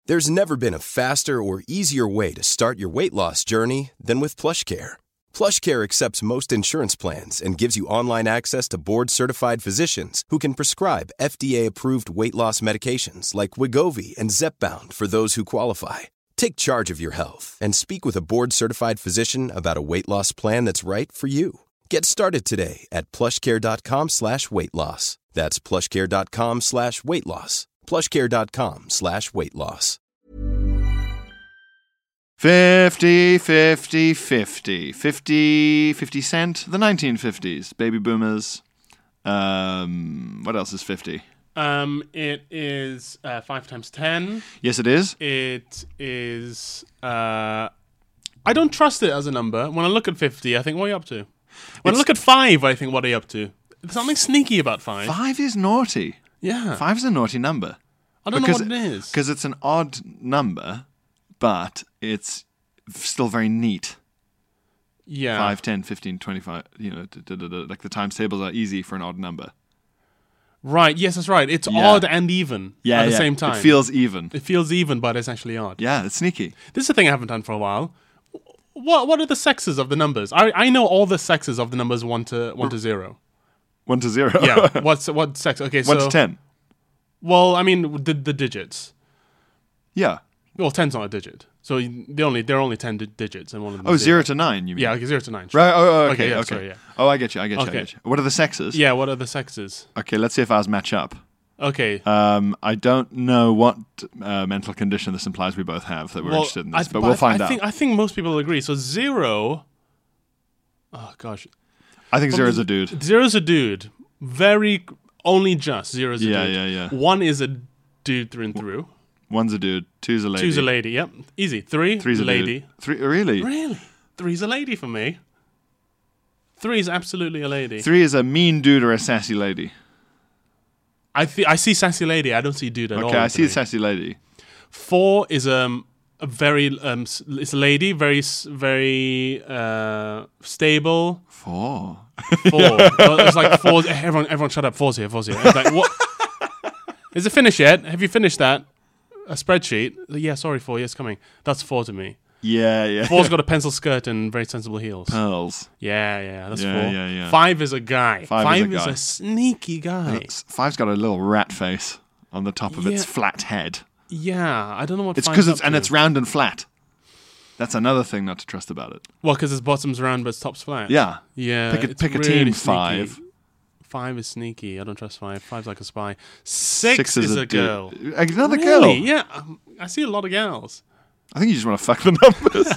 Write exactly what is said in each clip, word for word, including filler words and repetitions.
There's never been a faster or easier way to start your weight loss journey than with PlushCare. PlushCare accepts most insurance plans and gives you online access to board-certified physicians who can prescribe F D A-approved weight loss medications like Wegovy and Zepbound for those who qualify. Take charge of your health and speak with a board-certified physician about a weight loss plan that's right for you. Get started today at plushcare.com slash weight loss. That's plushcare.com slash weight loss. plushcare.com slash weight loss. fifty, fifty, fifty. fifty, fifty cent, the nineteen fifties. Baby boomers. Um, what else is fifty? Um, it is uh, five times ten. Yes, it is. It is... Uh, I don't trust it as a number. When I look at fifty, I think, what are you up to? When It's- I look at five, I think, what are you up to? There's something sneaky about five. Five is naughty. Yeah. Five's a naughty number. I don't because, know what it is. Because it's an odd number, but it's still very neat. Yeah. five, ten, fifteen, twenty-five, you know, da, da, da, da, like the times tables are easy for an odd number. Right, yes, that's right. It's Yeah. odd and even Yeah, at the yeah. same time. It feels even. It feels even, but it's actually odd. Yeah, it's sneaky. This is a thing I haven't done for a while. What What are the sexes of the numbers? I I know all the sexes of the numbers one to one to zero. One to zero. Yeah. What's what sex? Okay, so One to ten. Well, I mean the the digits. Yeah. Well, ten's not a digit, so the only there are only ten di- digits, and one of them. Oh, is zero to nine, you mean? Yeah, okay, zero to nine. Sure. Right. Oh, oh, okay. Okay, yeah, okay. sorry, yeah. Oh, I get you. I get you. Okay. I get you. What are the sexes? Yeah. What are the sexes? Okay, let's see if ours match up. Okay. Um, I don't know what uh, mental condition this implies we both have that we're well, interested in this, I, but we'll I, find I out. Think, I think most people will agree. So zero. Oh gosh. I think zero's a dude. Zero's a dude. Very only just zero's a Yeah, dude. yeah, yeah. One is a dude through and through. One's a dude. Two's a lady. Two's a lady. Yep, easy. Three. Three's a lady. dude. Three. Really? Really? Three's a lady for me. Three's absolutely a lady. Three is a mean dude or a sassy lady. I th- I see sassy lady. I don't see dude at all. Okay, I see today. a sassy lady. Four is um a very um s- it's a lady, very s- very uh stable. Four. Four. Well, it's like four. Everyone, everyone, shut up. Four's here. Four's here. It's like, what? Is it finished yet? Have you finished that? A spreadsheet? Yeah, sorry, four. Yes, coming. That's four to me. Yeah, yeah. Four's got a pencil skirt and very sensible heels. Pearls. Yeah, yeah, that's Yeah, four. yeah, yeah. Five is a guy. Five Five, is a is, guy. a sneaky guy. It's- Five's got a little rat face on the top of its Yeah. flat head. Yeah, I don't know what. It's Five's because it's up and to. it's round and flat. That's another thing not to trust about it. Well, because its bottom's round but its top's flat. Yeah. Yeah. Pick a- it's pick a really team, sneaky. five. Five is sneaky. I don't trust five. Five's like a spy. Six, is, a, dude. girl. Another Really? girl. Yeah. Um, I see a lot of gals. I think you just want to fuck the numbers.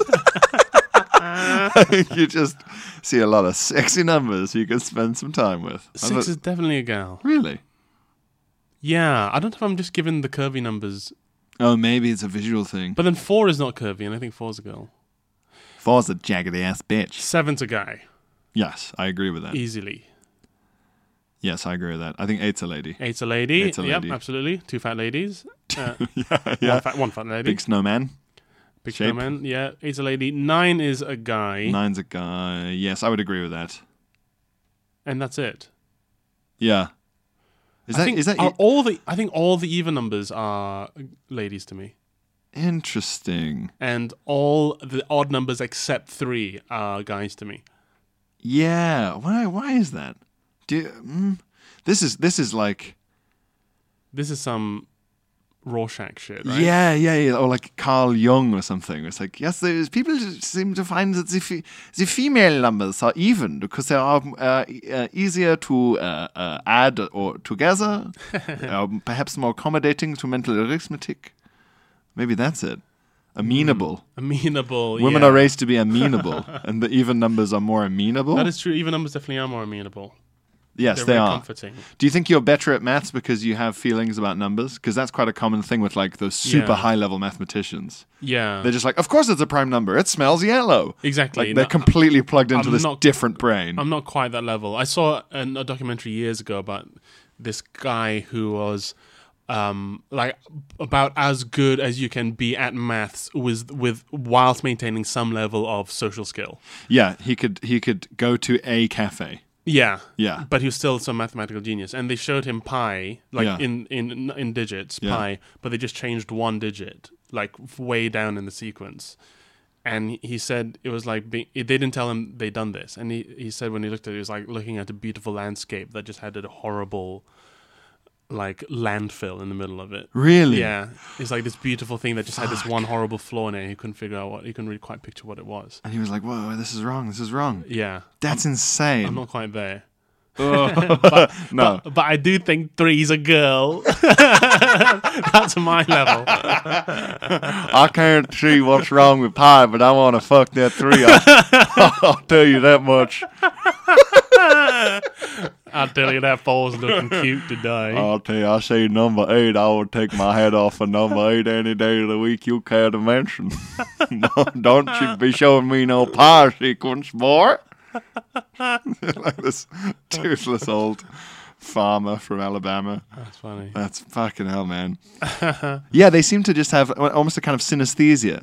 I think you just see a lot of sexy numbers you can spend some time with. I Six thought- is definitely a gal. Really? Yeah. I don't know if I'm just giving the curvy numbers. Oh, maybe it's a visual thing. But then four is not curvy, and I think four's a girl. Four's a jaggedy ass bitch. Seven's a guy. Yes, I agree with that. Easily. Yes, I agree with that. I think eight's a lady. Eight's a lady. Eight's a Yep, lady. absolutely. Two fat ladies. Uh, yeah, yeah. One, fat, one fat lady. Big snowman. Big shape. snowman. Yeah. Eight's a lady. Nine is a guy. Nine's a guy. Yes, I would agree with that. And that's it. Yeah. Is I that think is that are all the I think all the even numbers are ladies to me, interesting? and all the odd numbers except three are guys to me. Yeah. Why? Why is that? Do you, mm, this is this is like This is some Rorschach shit, right? yeah, yeah, yeah, or like Carl Jung or something. It's like yes, there's people seem to find that the fe- the female numbers are even because they are uh, uh, easier to uh, uh, add or together, uh, perhaps more accommodating to mental arithmetic. Maybe that's it. Amenable. Amenable. Women yeah. are raised to be amenable, and the even numbers are more amenable. That is true. Even numbers definitely are more amenable. yes, They're they very are. comforting. Do you think you're better at maths because you have feelings about numbers? Because that's quite a common thing with like those super Yeah. high-level mathematicians. Yeah. They're just like, of course it's a prime number. It smells yellow. Exactly. Like they're No, completely plugged into I'm this not- different brain. I'm not quite that level. I saw an, a documentary years ago about this guy who was um, like about as good as you can be at maths with with whilst maintaining some level of social skill. yeah, he could he could go to a cafe. Yeah, Yeah. but he was still some mathematical genius. And they showed him pi, like Yeah. in, in in digits, Yeah. pi, but they just changed one digit like way down in the sequence. And he said it was like being, they didn't tell him they'd done this, and he, he said when he looked at it, it was like looking at a beautiful landscape that just had a horrible, like landfill in the middle of it. Really? Yeah, it's like this beautiful thing that just Fuck. had this one horrible flaw in it. He couldn't figure out what he couldn't really quite picture what it was. And he was like, "Whoa, this is wrong. This is wrong." Yeah, That's insane. I'm not quite there. but, no, But, but I do think three's a girl. That's my level. I can't see what's wrong with Pi, but I want to fuck that three. I'll, I'll tell you that much. I'll tell you that four's looking cute today. I'll tell you, I say number eight, I would take my hat off for number eight any day of the week you care to mention. Don't you be showing me no Pi sequence, boy. Like this toothless old farmer from Alabama. That's funny. That's fucking hell, man. Yeah, they seem to just have almost a kind of synesthesia.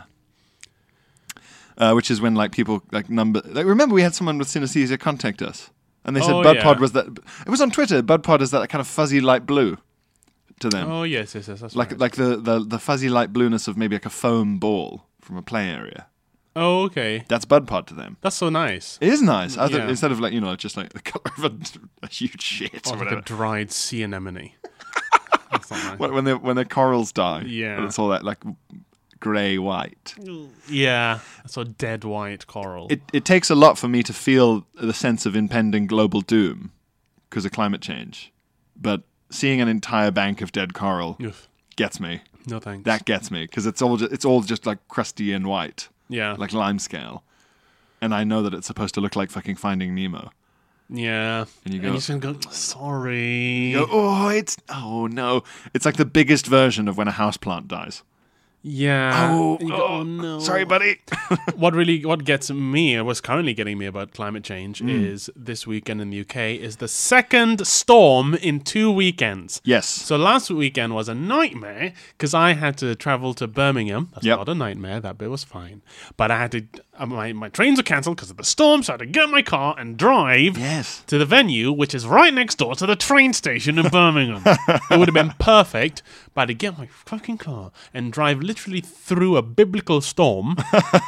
Uh, which is when like people like number like remember we had someone with synesthesia contact us, and they said Oh, Bud yeah. Pod was that it was on Twitter. Bud Pod is that kind of fuzzy light blue to them, Oh yes, yes, yes. That's like right. like the, the the fuzzy light blueness of maybe like a foam ball from a play area. Oh okay. That's Bud Pod to them. That's so nice. It is nice. I thought Yeah. instead of like you know just like the color of a, a huge shit Or or like whatever. a dried sea anemone. That's not nice. When when the when the corals die, Yeah. and it's all that like grey white. Yeah, that's a dead white coral. It it takes a lot for me to feel the sense of impending global doom because of climate change, but seeing an entire bank of dead coral Oof. gets me. No thanks. That gets me because it's all just, it's all just like crusty and white, yeah, like lime scale, and I know that it's supposed to look like fucking Finding Nemo. yeah. And you go- and you just go, sorry. You go, oh, it's oh no, it's like the biggest version of when a houseplant dies. Yeah. Oh, You go, oh, no. sorry, buddy. What really, what gets me, or what's currently getting me about climate change, Mm. is this weekend in the U K is the second storm in two weekends. Yes. So last weekend was a nightmare because I had to travel to Birmingham. That's Yep. not a nightmare. That bit was fine. But I had to, uh, my, my trains were cancelled because of the storm, so I had to get in my car and drive Yes. to the venue, which is right next door to the train station in Birmingham. It would have been perfect, but I had to get my fucking car and drive literally through a biblical storm.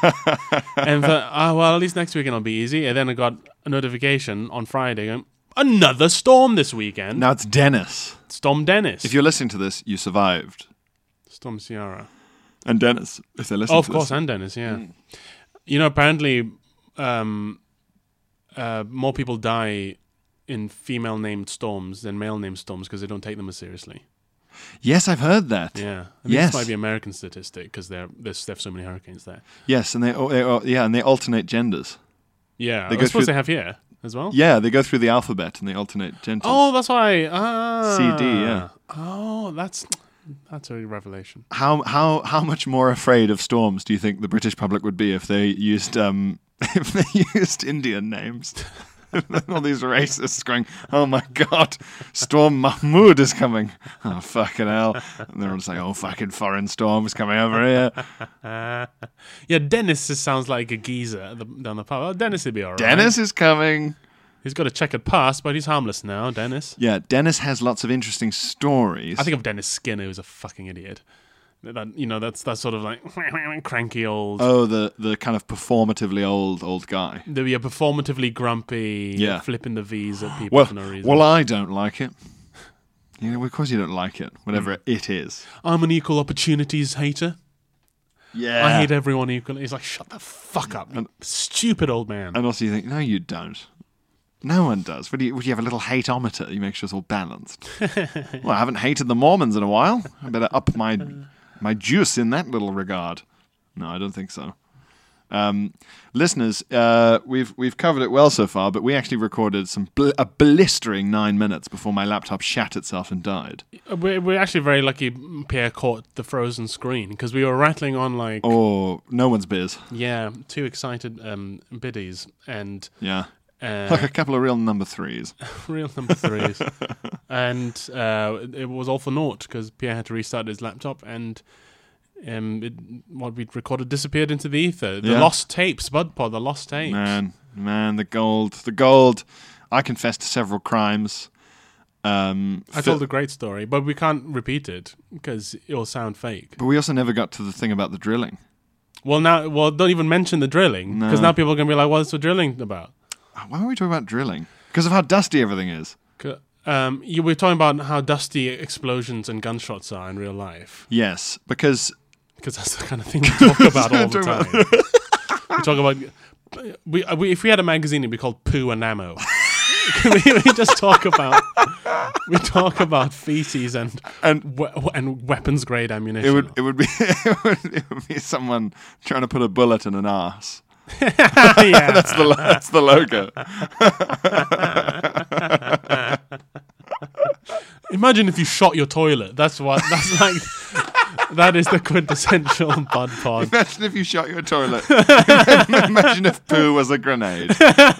And thought, oh, well, at least next weekend will be easy. And then I got a notification on Friday going, another storm this weekend. Now it's Dennis. Storm Dennis. If you're listening to this, you survived. Storm Ciara. And Dennis, if they're listening Oh, of to course, this. and Dennis, yeah. You know, apparently um, uh, more people die in female-named storms than male-named storms because they don't take them as seriously. Yes, I've heard that. Yeah. I think Yes. this might be American statistic because there's they have so many hurricanes there. Yes, and they, oh, they oh, yeah, and they alternate genders. Yeah. They I go suppose through- they have here as well. Yeah, they go through the alphabet and they alternate genders. Oh, that's why. Ah. C D, yeah. Oh, that's that's a revelation. How how how much more afraid of storms do you think the British public would be if they used um if they used Indian names? All these racists going, oh my god, Storm Mahmood is coming. Oh fucking hell! And they're all just like, oh fucking foreign storm is coming over here. Uh, yeah, Dennis just sounds like a geezer at the, down the pub. Oh, Dennis would be alright. Dennis is coming. He's got a checkered past, but he's harmless now, Dennis. Yeah, Dennis has lots of interesting stories. I think of Dennis Skinner, who's a fucking idiot. That, you know, that's that sort of like cranky old. Oh, the the kind of performatively old old guy. They'd be a performatively grumpy, Yeah. flipping the V's at people Well, for no reason. well, I don't like it. You know, of course you don't like it, whatever it is. I'm an equal opportunities hater. Yeah. I hate everyone equally. He's like, shut the fuck up, you stupid old man. And also you think, no, you don't. No one does. Would you, would you have a little hate-ometer? You make sure it's all balanced. Well, I haven't hated the Mormons in a while. I better up my my juice in that little regard. No, I don't think so. Um, listeners, uh, we've we've covered it well so far, but we actually recorded some bl- a blistering nine minutes before my laptop shat itself and died. We're, we're actually very lucky Pierre caught the frozen screen because we were rattling on like, Oh, no one's biz. yeah, two excited um, biddies and Yeah. uh, Like a couple of real number threes. real number threes. And uh, it was all for naught because Pierre had to restart his laptop and um, it, what we'd recorded disappeared into the ether. The Yeah. lost tapes, Bud Pod, the lost tapes. Man, man, the gold, the gold. I confessed to several crimes. Um, I told a great story, but we can't repeat it because it'll sound fake. But we also never got to the thing about the drilling. Well, now, well, don't even mention the drilling because No. now people are gonna be like, "What's the drilling about?" Why are we talking about drilling? Because of how dusty everything is. 'Cause, Um, you were talking about how dusty explosions and gunshots are in real life Yes, because because that's the kind of thing we talk about all the Talk time. we talk about we, we if we had a magazine, it'd be called Poo and Ammo. we, we just talk about we talk about feces and and we, and weapons grade ammunition. it would it would be it would, it would be someone trying to put a bullet in an arse. yeah. That's the that's the logo. Imagine if you shot your toilet. That's what. That's like. That is the quintessential Bud Pod. Imagine if you shot your toilet. imagine, imagine if poo was a grenade.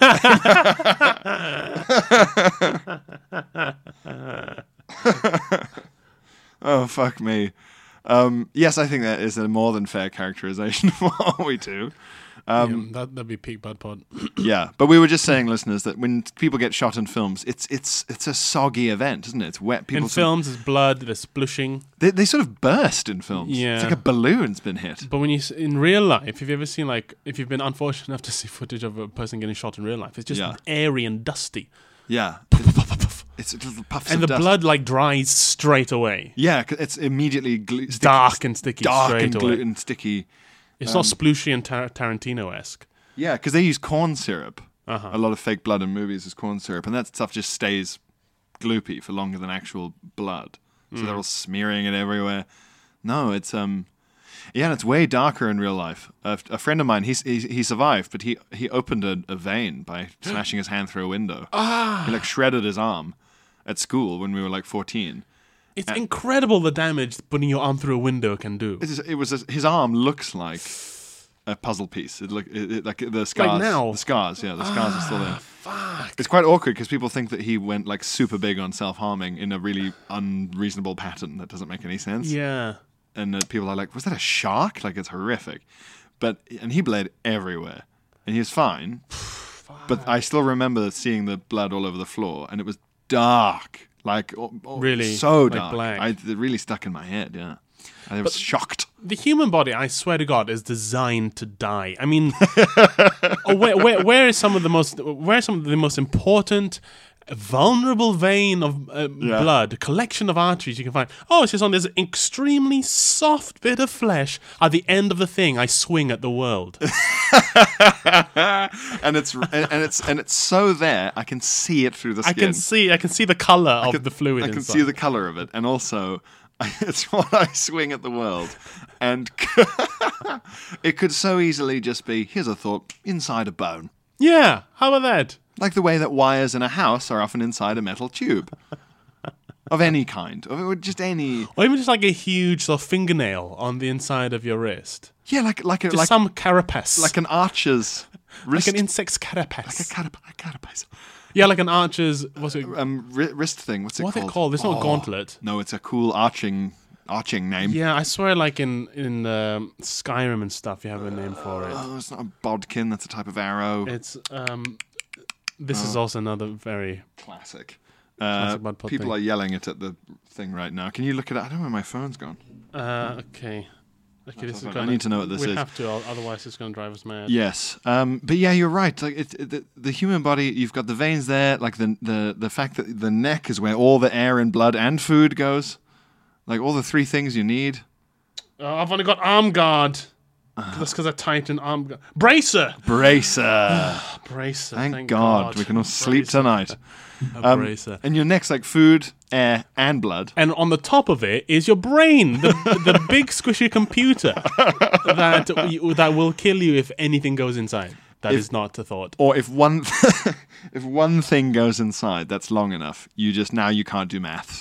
Oh, fuck me. Um, yes, I think that is a more than fair characterization of what we do. Um, yeah, that, that'd be peak Bud Pod. yeah, but we were just saying, listeners, that when people get shot in films, it's it's it's a soggy event, isn't it? It's wet. People in sort of- films, there's blood, there's splushing. they, they sort of burst in films. Yeah. It's like a balloon's been hit. But when you s- in real life, if you've ever seen like, if you've been unfortunate enough to see footage of a person getting shot in real life, it's just Yeah. airy and dusty, Yeah. It's little puffs and of the dust. blood like dries straight away. Yeah, 'cause it's immediately glu- sticky, Dark and sticky dark straight and away. gluten sticky. It's not splooshy and tar- Tarantino-esque. Yeah, because they use corn syrup. Uh-huh. A lot of fake blood in movies is corn syrup, and that stuff just stays gloopy for longer than actual blood. So Mm. they're all smearing it everywhere. No, it's um, yeah, and it's way darker in real life. A, a friend of mine, he's, he he survived, but he he opened a, a vein by smashing his hand through a window. Ah. He like shredded his arm at school when we were like fourteen. It's incredible the damage putting your arm through a window can do. It, is, it was his arm looks like a puzzle piece. It look it, it, like the scars. now? The scars, yeah, the scars are still there. Fuck. It's quite awkward because people think that he went like super big on self-harming in a really unreasonable pattern that doesn't make any sense. Yeah. And uh, people are like, "Was that a shark?" Like it's horrific. But and he bled everywhere, and he was fine. But I still remember seeing the blood all over the floor, and it was dark, like oh, oh, Really? so Like dark. black? I, it really stuck in my head. Yeah, I was shocked. The human body, I swear to God, is designed to die. I mean, oh, where, where, where is some of the most, where are some of the most important, vulnerable vein of uh, Yeah. blood, collection of arteries you can find? Oh, it's just on this extremely soft bit of flesh at the end of the thing. I swing at the world. and it's and, and it's and it's so there. I can see it through the I skin. can see, I can see the color of can- the fluid. I can inside. see the color of it, and also it's what I swing at the world. And it could so easily just be, here's a thought, inside a bone. Yeah, how about that? Like the way that wires in a house are often inside a metal tube. Of any kind. Or just any... Or even just like a huge sort of fingernail on the inside of your wrist. Yeah, like like a, Just like, some carapace. like an archer's wrist. like an insect's carapace. Like a carap- a carapace. Yeah, like an archer's. What's it? Um, ri- wrist thing. What's it What's it called? called? It's not a Oh, gauntlet. No, it's a cool arching arching name. Yeah, I swear, like in in um, Skyrim and stuff, you have a name for it. Oh, it's not a bodkin. That's a type of arrow. It's um. This Oh. is also another very. Classic. Uh, Classic Bud Pod people thing. are yelling it at the thing right now. Can you look at it? I don't know where my phone's gone. Uh, okay. Okay, this is I gonna, need to know what this we is. have to, o- otherwise it's going to drive us mad. Yes, um, but yeah, you're right. Like it, it, the, the human body, you've got the veins there. Like the the the fact that the neck is where all the air and blood and food goes. Like all the three things you need. Oh, I've only got arm guard. That's because I typed in arm guard. Bracer. Bracer. Bracer. Thank, Thank God. we can all sleep Bracer. tonight. A Um, bracer. and your neck's like food, air, and blood. And on the top of it is your brain, the the big squishy computer that you- that will kill you if anything goes inside. That is If- not a thought. Or if one if one thing goes inside that's long enough, you just now you can't do maths.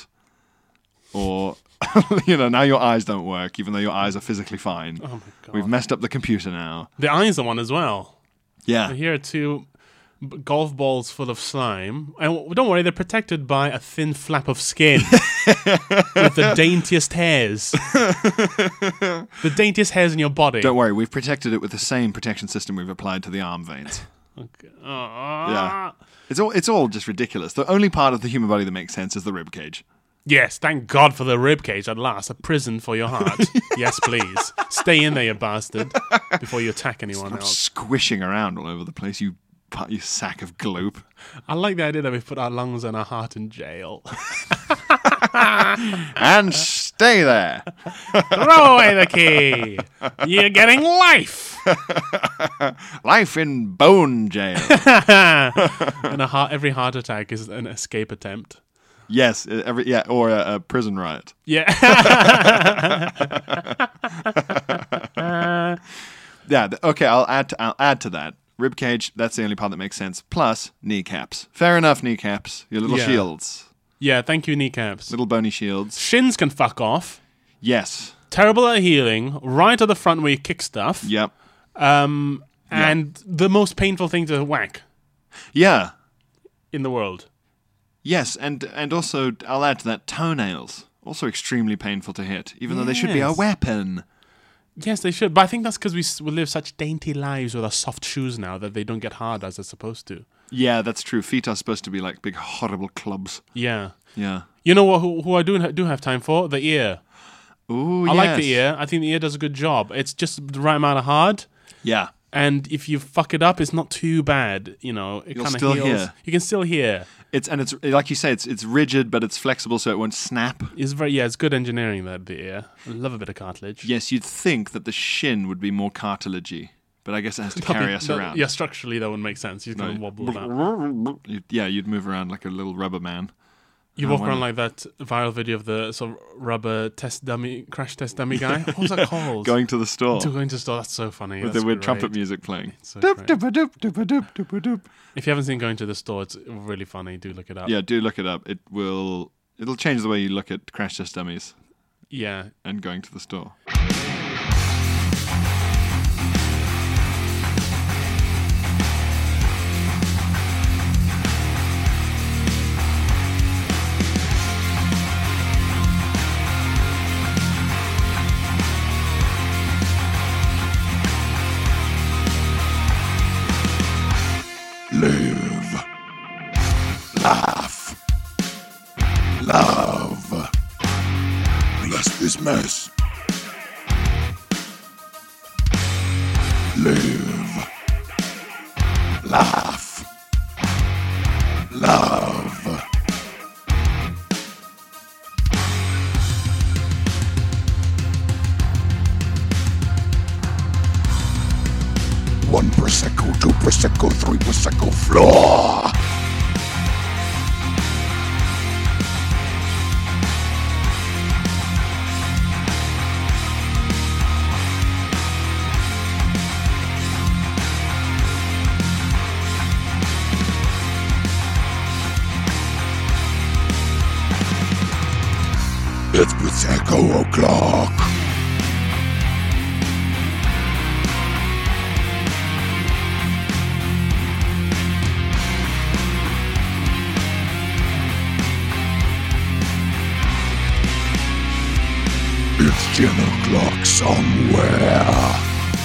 Or you know, now your eyes don't work, even though your eyes are physically fine. Oh my God. We've messed up the computer now. The eyes are one as well. Yeah. Here are two b- golf balls full of slime. And w- don't worry, they're protected by a thin flap of skin with the daintiest hairs. The daintiest hairs in your body. Don't worry, we've protected it with the same protection system we've applied to the arm veins. Okay. Uh, Yeah. It's all it's all just ridiculous. The only part of the human body that makes sense is the rib cage. Yes, thank God for the rib cage at last. A prison for your heart. Yes, please. Stay in there, you bastard, before you attack anyone Stop else. squishing around all over the place, you you sack of gloop. I like the idea that we put our lungs and our heart in jail. And stay there. Throw away the key. You're getting life. Life in bone jail. And a heart, every heart attack is an escape attempt. Yes, every yeah, or a, a prison riot. Yeah. Yeah. th- Okay, I'll add to, I'll add to that. Rib cage. That's the only part that makes sense. Plus kneecaps. Fair enough. Kneecaps. Your little Yeah. shields. Yeah, thank you, kneecaps. Little bony shields. Shins can fuck off. Yes. Terrible at healing. Right at the front where you kick stuff. Yep. Um, and the most painful thing to whack Yeah. in the world. Yes, and and also I'll add to that toenails. Also extremely painful to hit, even though they should be a Yes. weapon. Yes, they should. But I think that's because we, s- we live such dainty lives with our soft shoes now that they don't get hard as they're supposed to. Yeah, that's true. Feet are supposed to be like big, horrible clubs. Yeah. Yeah. You know what? Who, who I do do have time for? The ear. Ooh, I yes. like the ear. I think the ear does a good job. It's just the right amount of hard. Yeah. And if you fuck it up, it's not too bad. You know, it You'll kind of still heals. hear. You can still hear. It's and it's like you say, it's it's rigid, but it's flexible, so it won't snap. It's very yeah. It's good engineering that the ear. I love a bit of cartilage. Yes, you'd think that the shin would be more cartilagey, but I guess it has to carry us That- around. Yeah, structurally that would make sense. He's gonna wobble about. You'd, yeah, you'd move around like a little rubber man. You I walk wonder- around like that viral video of the sort of rubber test dummy, crash test dummy guy. What was that called? Going to the store to going to the store. That's so funny. with That's the with great. trumpet music playing. So Doop, great. doop, doop, doop, doop, doop, doop. If you haven't seen Going to the Store, it's really funny. Do look it up. Yeah, do look it up. It will. It'll change the way you look at crash test dummies Yeah. and going to the store. Live. Laugh. Love. Bless this mess. Live. Laugh. Love. One Prosecco, two Prosecco, three Prosecco, floor. It's Prosecco o'clock. It's ten o'clock somewhere.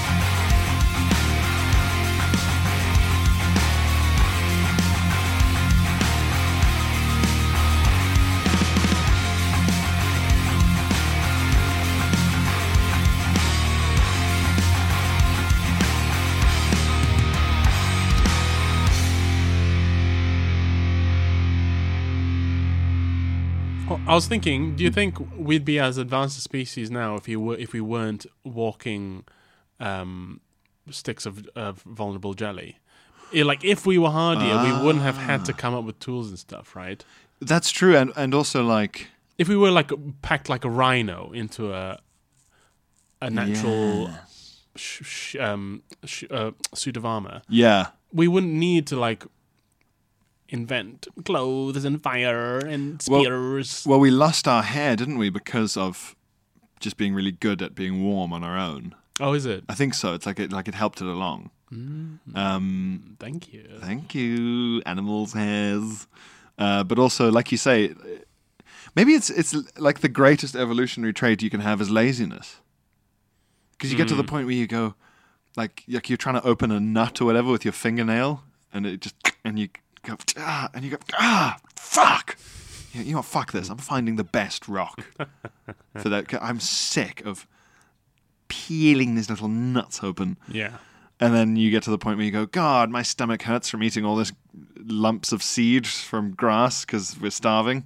Oh, I was thinking, do you think we'd be as advanced a species now if you were if we weren't walking um, sticks of, of vulnerable jelly? Yeah, like if we were hardier, we wouldn't have had to come up with tools and stuff, right? That's true, and and also like If we were like packed like a rhino into a a natural sh- sh- um, sh- uh, suit of armor, yeah, we wouldn't need to like invent clothes and fire and Well- spears. well, we lost our hair, didn't we, because of just being really good at being warm on our own. Oh, is it? I think so. It's like it like it helped it along. Um, Thank you. thank you, animals' hairs. Uh, but also, like you say, maybe it's it's like the greatest evolutionary trait you can have is laziness. Because you get to the point where you go, like like you're trying to open a nut or whatever with your fingernail, and it just and you go ah, and you go ah fuck. You know what? Fuck this. I'm finding the best rock for that. 'Cause I'm sick of peeling these little nuts open. Yeah. And then you get to the point where you go, God, my stomach hurts from eating all this lumps of seed from grass because we're starving.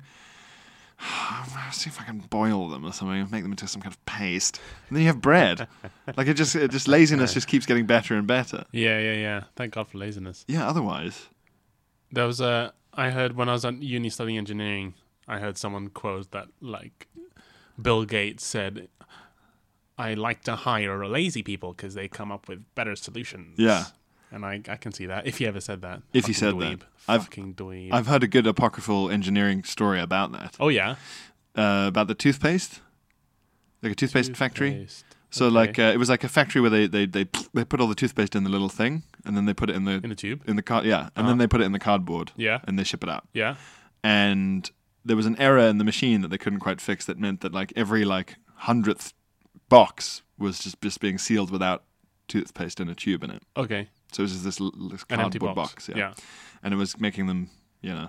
See if I can boil them or something, make them into some kind of paste. And then you have bread. Like it just, it just laziness just keeps getting better and better. Yeah, yeah, yeah. Thank God for laziness. Yeah. Otherwise, There was a. I heard when I was at uni studying engineering, I heard someone quote that like Bill Gates said, "I like to hire lazy people because they come up with better solutions." Yeah. And I, I can see that if he ever said that. If he Fucking said dweeb. that. I've- fucking dweeb. I've heard a good apocryphal engineering story about that. oh yeah, Uh, about the toothpaste, like a toothpaste, factory. Toothpaste. So Okay. like uh, it was like a factory where they, they they they put all the toothpaste in the little thing, and then they put it in the in a tube. in the card. Yeah, and Uh-huh. then they put it in the cardboard. Yeah. and they ship it out. Yeah. And there was an error in the machine that they couldn't quite fix. That meant that like every like hundredth box was just just being sealed without toothpaste in a tube in it. Okay. So it was just this, l- this An empty cardboard box. box. yeah. Yeah. And it was making them, you know,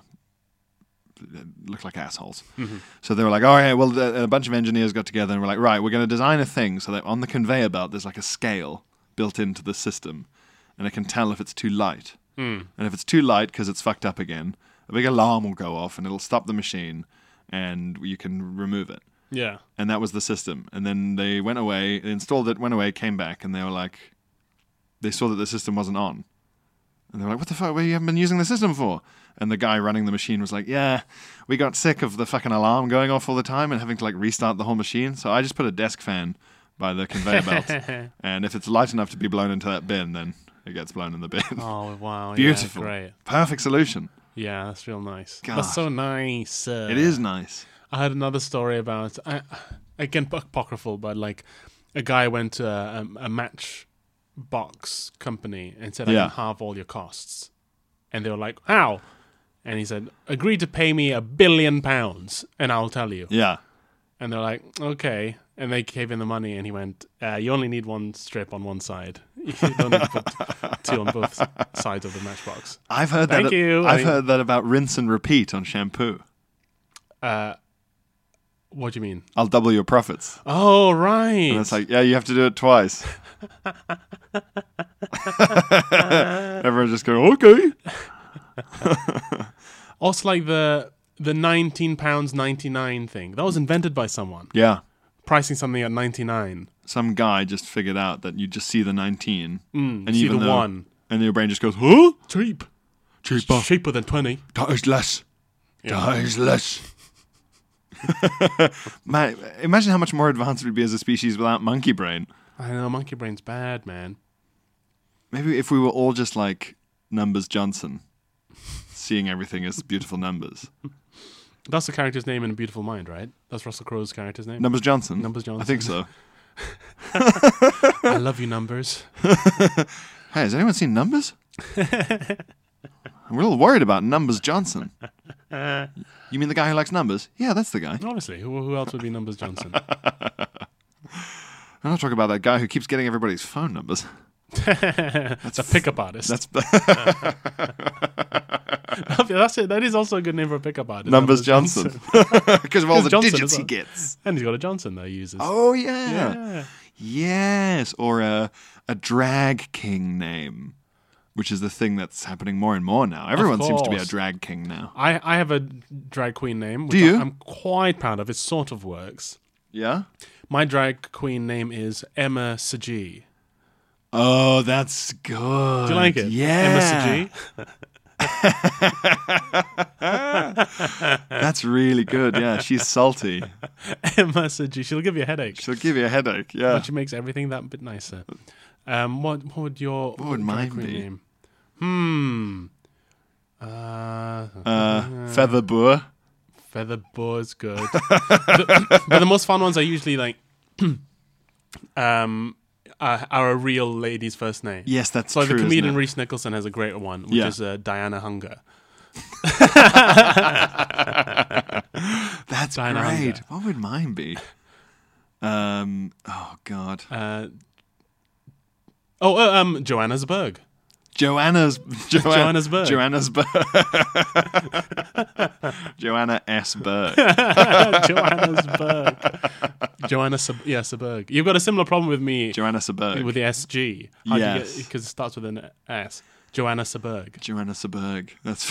look like assholes. Mm-hmm. So they were like, all right, well, the, a bunch of engineers got together and were like, right, we're going to design a thing so that on the conveyor belt there's like a scale built into the system, and it can tell if it's too light. Mm. And if it's too light because it's fucked up again, a big alarm will go off and it'll stop the machine, and you can remove it. Yeah. And that was the system. And then they went away, they installed it, went away, came back, and they were like, they saw that the system wasn't on. And they were like, what the fuck, what you haven't been using the system for? And the guy running the machine was like, yeah, we got sick of the fucking alarm going off all the time and having to like restart the whole machine. So I just put a desk fan by the conveyor belt. And if it's light enough to be blown into that bin, then it gets blown in the bin. Oh wow. Beautiful. Yeah, great. Perfect solution. Yeah, that's real nice. God. That's so nice. Uh, It is nice. I had another story about uh, again apocryphal, but like a guy went to a, a matchbox company and said, "I Yeah. can halve all your costs," and they were like, "How?" And he said, "Agree to pay me a billion pounds, and I'll tell you." Yeah. And they're like, "Okay," and they gave him the money, and he went, uh, "You only need one strip on one side. You don't need to put two on both sides of the matchbox." I've heard Thank that. you. I've I- heard that about rinse and repeat on shampoo. Uh, what do you mean? I'll double your profits. Oh, right. And it's like, yeah, you have to do it twice. Everyone just go, okay. Also, like the the nineteen pounds ninety nine thing that was invented by someone Yeah. pricing something at ninety nine. Some guy just figured out that you just see the nineteen. Mm, and see even the though- one And your brain just goes, huh? cheap, Cheaper. cheaper than twenty. That is less. Yeah. That is less. Man, imagine how much more advanced we'd be as a species without monkey brain. I know monkey brain's bad, man. Maybe if we were all just like Numbers Johnson, seeing everything as beautiful numbers. That's the character's name in A Beautiful Mind, right? That's Russell Crowe's character's name. Numbers Johnson? Numbers Johnson. I think so. I love you, Numbers. Hey, has anyone seen Numbers? I'm a little worried about Numbers Johnson. You mean the guy who likes numbers? Yeah, that's the guy. Honestly, who, who else would be Numbers Johnson? I'm not talking about that guy who keeps getting everybody's phone numbers. That's a pickup artist. That's That's it. That is also a good name for a pickup artist. Numbers Johnson. Because of all the Johnson digits as he well. gets. And he's got a Johnson that he uses. Oh, yeah. yeah. Yes. Or a, a drag king name, which is the thing that's happening more and more now. Everyone seems to be a course. drag king now. I, I have a drag queen name, which Do you? I, I'm quite proud of. It sort of works. Yeah? My drag queen name is Emma Saji. Oh, that's good. Do you like it? Yeah. Emma That's really good. Yeah, she's salty. Saji. Emma Saji. She'll give you a headache, She'll give you a headache. Yeah. but she makes everything that bit nicer. Um, what, what would your What would drag mine queen be? name? Hmm. Uh, Uh, Feather Boer. Feather Boar's good. the, but the most fun ones are usually like um uh, are a real lady's first name. Yes, that's So like true. the comedian isn't it? Reese Nicholson has a great one, which Yeah. is uh, Diana Hunger. That's Diana great. Hunger. What would mine be? Um. Oh God. Uh, Oh, uh, um, Johannesburg. Joanna's jo- Johannesburg. Joanna's Berg. Joanna S. Berg. Johannesburg. Joanna, Sub- yeah, Suburg. You've got a similar problem with me Joanna Suburg. with the S G. Yes. Because it starts with an S. Joanna Suburg. Joanna Suburg. That's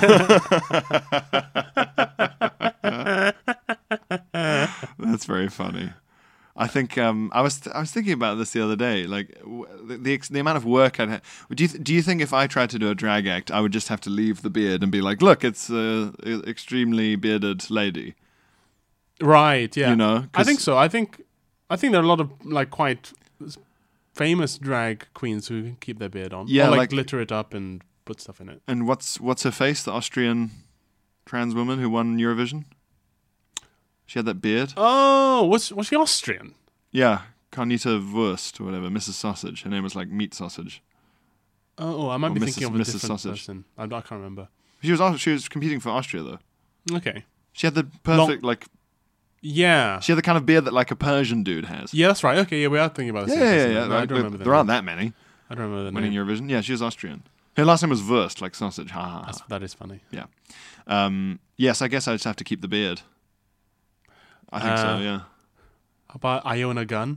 That's very funny. I think um, I was th- I was thinking about this the other day. Like w- the the, ex- the amount of work I'd have. Do you th- do you think if I tried to do a drag act, I would just have to leave the beard and be like, look, it's a extremely bearded lady. Right. Yeah. You know, I 'cause- think so. I think I think there are a lot of like quite famous drag queens who keep their beard on. Yeah, or, like, like- glitter it up and put stuff in it. And what's what's her face? The Austrian trans woman who won Eurovision. She had that beard. Oh, was was she Austrian? Yeah, Carnita Wurst or whatever, Missus Sausage. Her name was like Meat Sausage. Oh, I might Or be Missus thinking of a Missus different Sausage. person. I, I can't remember. She was Aus- she was competing for Austria though. Okay. She had the perfect like. Yeah. She had the kind of beard that like a Persian dude has. Yeah, that's right. Okay, yeah, we are thinking about the Yeah, same yeah, person. yeah. No, I Like, don't remember the there name. aren't that many I don't remember the winning name. Eurovision. Yeah, she was Austrian. Her last name was Wurst, like sausage. Ha ha ha. That's, that is funny. Yeah. Um, yes, I guess I just have to keep the beard. I think so. Uh, Yeah. How about Iona Gunn?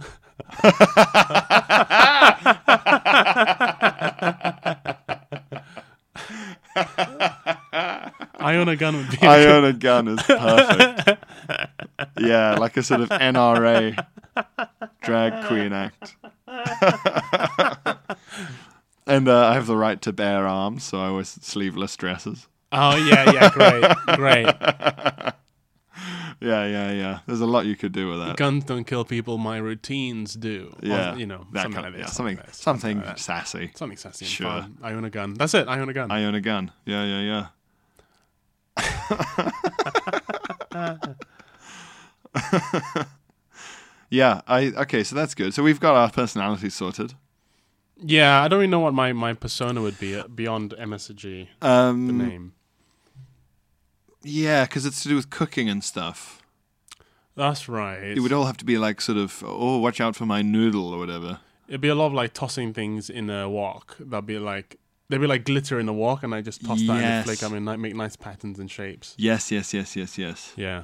Iona Gunn would be. a good- Iona Gunn is perfect. Yeah, like a sort of N R A drag queen act. And uh, I have the right to bear arms, so I wear sleeveless dresses. Oh yeah, yeah, great, great. Yeah, yeah, yeah. There's a lot you could do with that. Guns don't kill people. My routines do. Yeah, Or, you know, that something kind like of, yeah, this. something, like this, something like that. sassy. Something sassy and Sure. fun. Iona Gunn. That's it. Iona Gunn. Iona Gunn. Yeah, yeah, yeah. Yeah, I okay, so that's good. So we've got our personalities sorted. Yeah, I don't really know what my, my persona would be uh, beyond M S G, the Um, name. yeah, because it's to do with cooking and stuff. That's right. It would all have to be like sort of, oh, watch out for my noodle or whatever. It'd be a lot of like tossing things in a wok. That'd be like there'd be like glitter in the wok, and I just toss that and Yes. it flick up and like, make nice patterns and shapes. Yes, yes, yes, yes, yes. Yeah.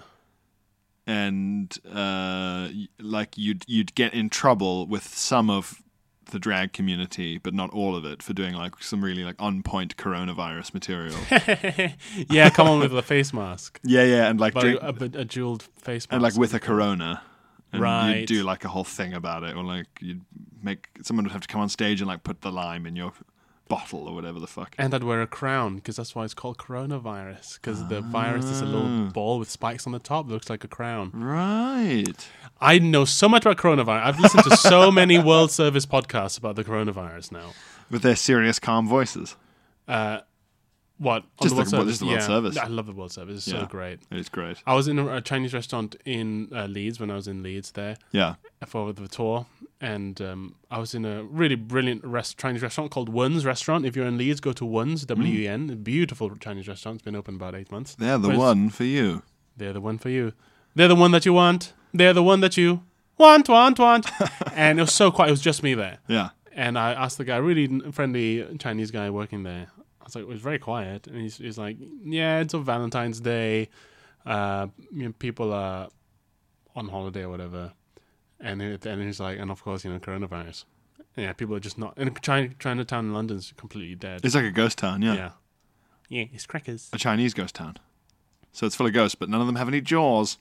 And uh, y- like you'd you'd get in trouble with some of the drag community, but not all of it, for doing like some really like on point coronavirus material. Yeah, come on with a face mask. Yeah, yeah, and like But drink, a, a, a jeweled face mask. and like with a corona. And Right. you'd do like a whole thing about it, or like you'd make someone would have to come on stage and like put the lime in your bottle or whatever the fuck. And I'd wear a crown, because that's why it's called coronavirus. Because the virus is a little ball with spikes on the top that looks like a crown. Right. I know so much about coronavirus. I've listened to so many World Service podcasts about the coronavirus now. With their serious, calm voices. Uh, what? On Just the World the- well, Service? just the World Yeah. Service. I love the World Service. It's Yeah. so great. It's great. I was in a, a Chinese restaurant in uh, Leeds when I was in Leeds there Yeah. for the tour. And um, I was in a really brilliant rest- Chinese restaurant called Wun's Restaurant. If you're in Leeds, go to Wun's, W E N. A beautiful Chinese restaurant. It's been open about eight months. They're the But it's- one for you. They're the one for you. They're the one that you want. They're the one that you want, want, want. And it was so quiet. It was just me there. Yeah. And I asked the guy, really friendly Chinese guy working there. I was like, it was very quiet. And he's, he's like, yeah, it's a Valentine's Day. Uh, you know, people are on holiday or whatever. And it, and he's like, and of course, you know, coronavirus. Yeah, people are just not. And China, Chinatown in London's completely dead. It's like a ghost town, yeah. Yeah. Yeah, it's crackers. A Chinese ghost town. So it's full of ghosts, but none of them have any jaws.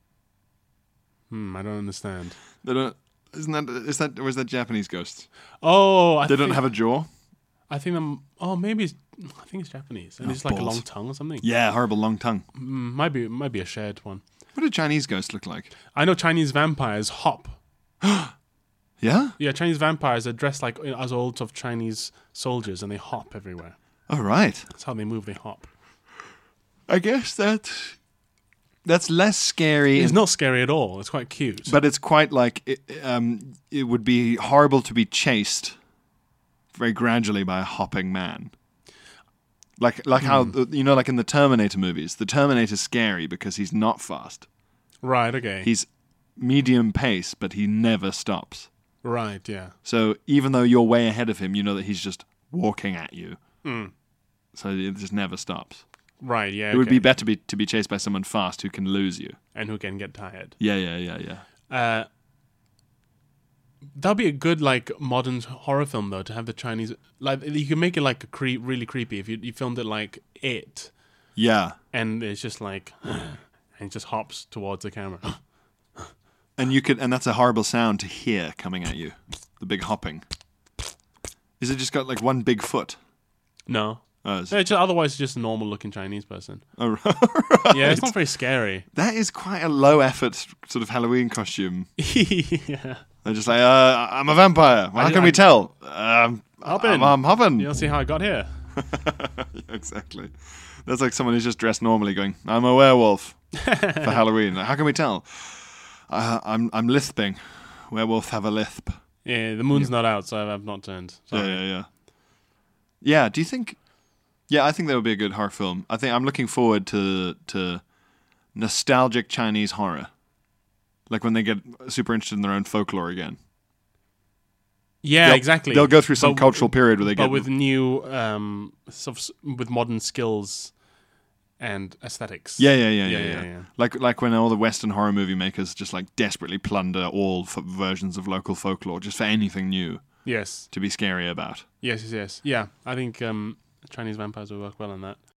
Hmm, I don't understand. They don't. Isn't that? Is that? Or is that Japanese ghosts? Oh, I They think, don't have a jaw. I think them. Oh, maybe it's. I think it's Japanese, and Oh, it's like a balls. long tongue or something. Yeah, horrible long tongue. Mm, might be, might be a shared one. What do Chinese ghosts look like? I know Chinese vampires hop. Yeah. Yeah, Chinese vampires are dressed like as old of Chinese soldiers, and they hop everywhere. All right. That's how they move. They hop. I guess that that's less scary. It's not scary at all. It's quite cute. But it's quite like it, um, it would be horrible to be chased very gradually by a hopping man. Like like how you know, like in the Terminator movies, the Terminator's scary because he's not fast. right. Okay. He's medium pace, but he never stops. Right, yeah. So even though you're way ahead of him, you know that he's just walking at you. Mm. So it just never stops. Right, yeah. It would okay. be better be, to be chased by someone fast who can lose you. And who can get tired. Yeah, yeah, yeah, yeah. Uh, that'd be a good, like, modern horror film, though, to have the Chinese... Like, you can make it, like, a cre- really creepy if you, you filmed it like It. Yeah. And it's just like... and it just hops towards the camera. And you could, and that's a horrible sound to hear coming at you. The big hopping. Is it just got, like, one big foot? No. Oh, it's, It's just, otherwise, it's just a normal-looking Chinese person. oh, right. Yeah, it's not very scary. That is quite a low-effort sort of Halloween costume. Yeah. They're just like, uh, I'm a vampire. Well, how I- can I- we tell? Um, Hoppin'. I'm, I'm hopping. You don't see how I got here? Exactly. That's like someone who's just dressed normally going, I'm a werewolf for Halloween. Like, how can we tell? Uh, I'm I'm lisping. Werewolves have a lisp. Yeah, the moon's not out, so I've not turned. Yeah, Sorry. yeah, yeah. Yeah, do you think... Yeah, I think that would be a good horror film. I think I'm looking forward to to nostalgic Chinese horror. Like when they get super interested in their own folklore again. Yeah, They'll- exactly. They'll go through some But- cultural period where they but get... with new, um, sort of, with modern skills and aesthetics. Yeah, yeah, yeah, yeah, Yeah, yeah, yeah, yeah. Like like when all the Western horror movie makers just like desperately plunder all f- versions of local folklore just for anything new Yes, to be scary about. yes, yes, yes. Yeah, I think um, Chinese vampires will work well on that.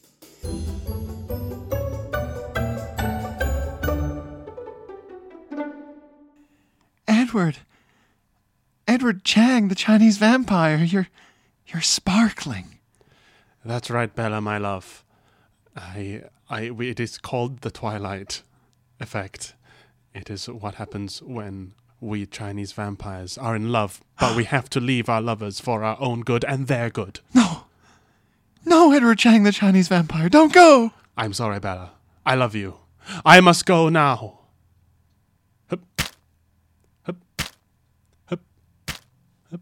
Edward, Edward Chang, the Chinese vampire, you're you're sparkling. That's right, Bella, my love. I, I, we, it is called the Twilight effect. It is what happens when we Chinese vampires are in love, but we have to leave our lovers for our own good and their good. No, no, Edward Chang, the Chinese vampire, don't go. I'm sorry, Bella. I love you. I must go now. Hup. Hup. Hup. Hup.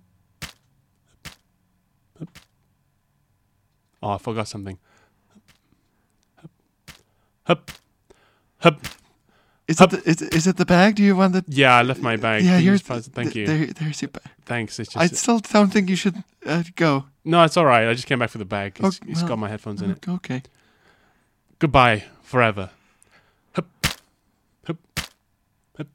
Hup. Oh, I forgot something. Hup. Hup. Hup. Is it, the, is, is it the bag? Do you want the... Yeah, I left my bag. Yeah, Can you here's... just pass it? Thank you. There, there's your bag. Thanks. It's I just still don't think you should uh, go. no, it's all right. I just came back for the bag. It's, Okay, it's well, got my headphones in it. Okay. Goodbye forever. Hup. Hup. Hup.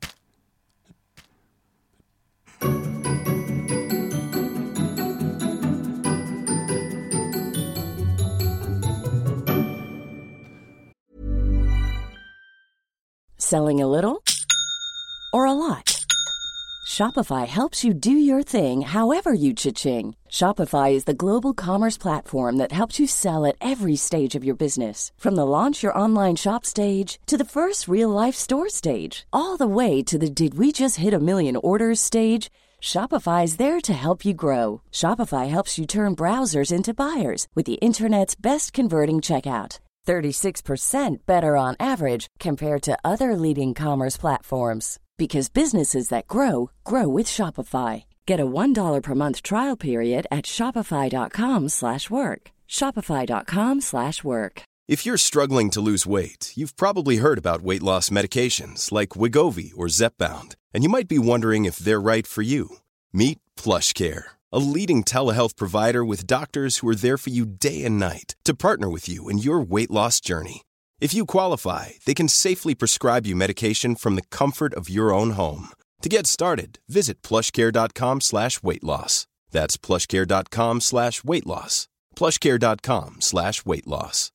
Selling a little or a lot? Shopify helps you do your thing however you cha-ching. Shopify is the global commerce platform that helps you sell at every stage of your business. From the launch your online shop stage to the first real-life store stage, all the way to the did we just hit a million orders stage. Shopify is there to help you grow. Shopify helps you turn browsers into buyers with the internet's best converting checkout. thirty-six percent better on average compared to other leading commerce platforms. Because businesses that grow, grow with Shopify. Get a one dollar per month trial period at shopify.com slash work. Shopify.com slash work. If you're struggling to lose weight, you've probably heard about weight loss medications like Wegovy or Zepbound, and you might be wondering if they're right for you. Meet PlushCare, a leading telehealth provider with doctors who are there for you day and night to partner with you in your weight loss journey. If you qualify, they can safely prescribe you medication from the comfort of your own home. To get started, visit plushcare.com slash weight loss. That's plushcare.com slash weight loss. plushcare.com slash weight loss.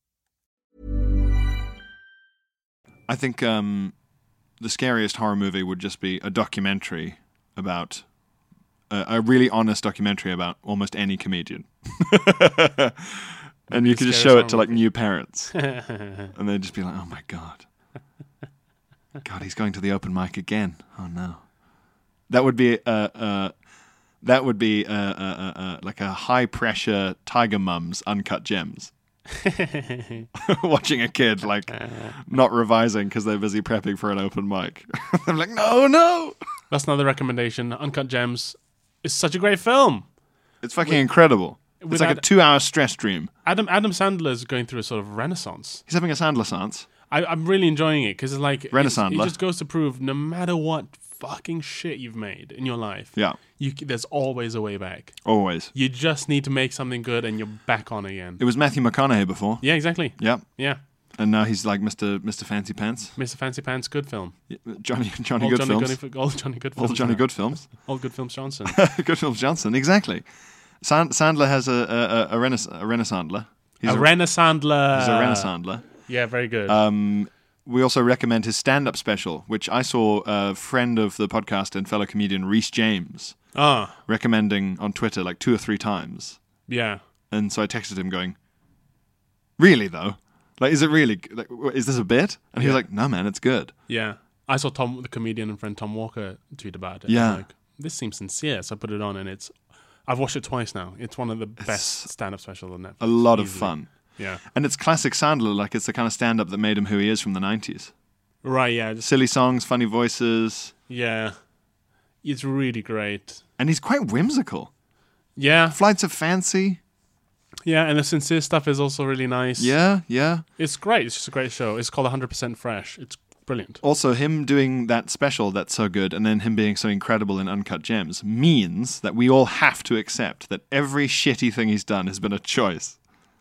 I think um, the scariest horror movie would just be a documentary about... Uh, a really honest documentary about almost any comedian. And you could just show it to like new parents. And they'd just be like, oh my God. God, he's going to the open mic again. Oh no. That would be uh, uh, that would be uh, uh, uh, uh, like a high pressure Tiger Mums Uncut Gems. Watching a kid like not revising because they're busy prepping for an open mic. I'm like, no, no. That's another recommendation. Uncut Gems is such a great film. It's fucking incredible. It's with like Ad- a two-hour stress dream. Adam Adam Sandler is going through a sort of renaissance. He's having a Sandler-sance. I, I'm really enjoying it because it's like it's, Renaissance. it just goes to prove no matter what fucking shit you've made in your life, Yeah. you c- there's always a way back. Always. You just need to make something good and you're back on again. It was Matthew McConaughey before. Yeah, exactly. Yeah. Yeah, And now he's like Mister Mister Fancy Pants. Mister Fancy Pants, good film. Johnny Johnny Old Good Johnny Films. Good, old Johnny Good All films. Johnny yeah. Good Films. Old Good Films Johnson. Good Films Johnson, exactly. Sand- Sandler has a a, a, renais- a Renaissandler. He's a Renaissandler. He's a Renaissandler. Yeah, very good. Um, we also recommend his stand-up special, which I saw a friend of the podcast and fellow comedian Reese James Ah, recommending on Twitter like two or three times. yeah. And so I texted him going, really though? Like, is it really, like, is this a bit? And he was Yeah. like, no man, it's good. Yeah. I saw Tom, the comedian and friend Tom Walker, tweet about it. Yeah. I'm like, this seems sincere. So I put it on, and it's. I've watched it twice now. It's one of the best stand-up specials on Netflix. A lot of easily. fun. Yeah. And it's classic Sandler, like it's the kind of stand-up that made him who he is from the nineties. Right. Yeah. Just, Silly songs, funny voices, yeah. It's really great. and he's quite whimsical. Yeah. Flights of Fancy. Yeah. And the sincere stuff is also really nice. Yeah, yeah. It's great. It's just a great show. It's called one hundred percent Fresh. It's brilliant. Also, him doing that special that's so good, and then him being so incredible in Uncut Gems, means that we all have to accept that every shitty thing he's done has been a choice.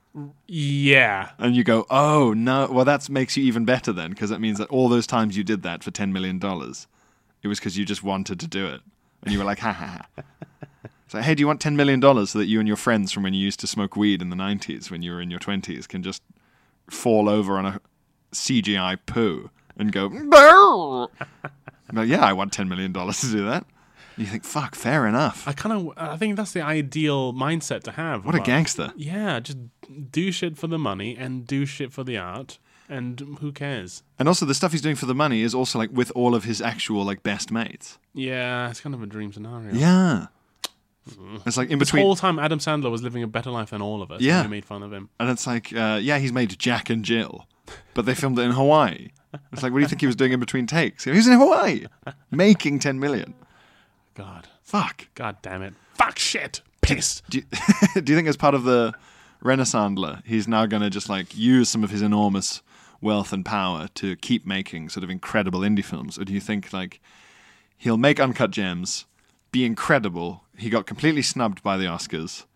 Yeah. And you go, oh, no, well, that makes you even better then, because it means that all those times you did that for ten million dollars, it was because you just wanted to do it. And you were like, ha ha ha. It's like, hey, do you want ten million dollars so that you and your friends from when you used to smoke weed in the nineties, when you were in your twenties, can just fall over on a C G I poo and go, no. Like, yeah, I want ten million dollars to do that. And you think, fuck, fair enough. I kind of. I think that's the ideal mindset to have. What a about- gangster. Yeah. Just do shit for the money and do shit for the art, and who cares? And also, the stuff he's doing for the money is also like with all of his actual like best mates. Yeah, it's kind of a dream scenario. Yeah. It's like in This between. whole time, Adam Sandler was living a better life than all of us. Yeah. And we made fun of him. And it's like, uh, yeah, he's made Jack and Jill, but they filmed it in Hawaii. It's like, what do you think he was doing in between takes? He was in Hawaii, making ten million. God. Fuck. God damn it. Fuck shit. Pissed. Do you, do you think as part of the Renaissandler, he's now going to just like use some of his enormous wealth and power to keep making sort of incredible indie films? Or do you think like he'll make Uncut Gems, be incredible, he got completely snubbed by the Oscars,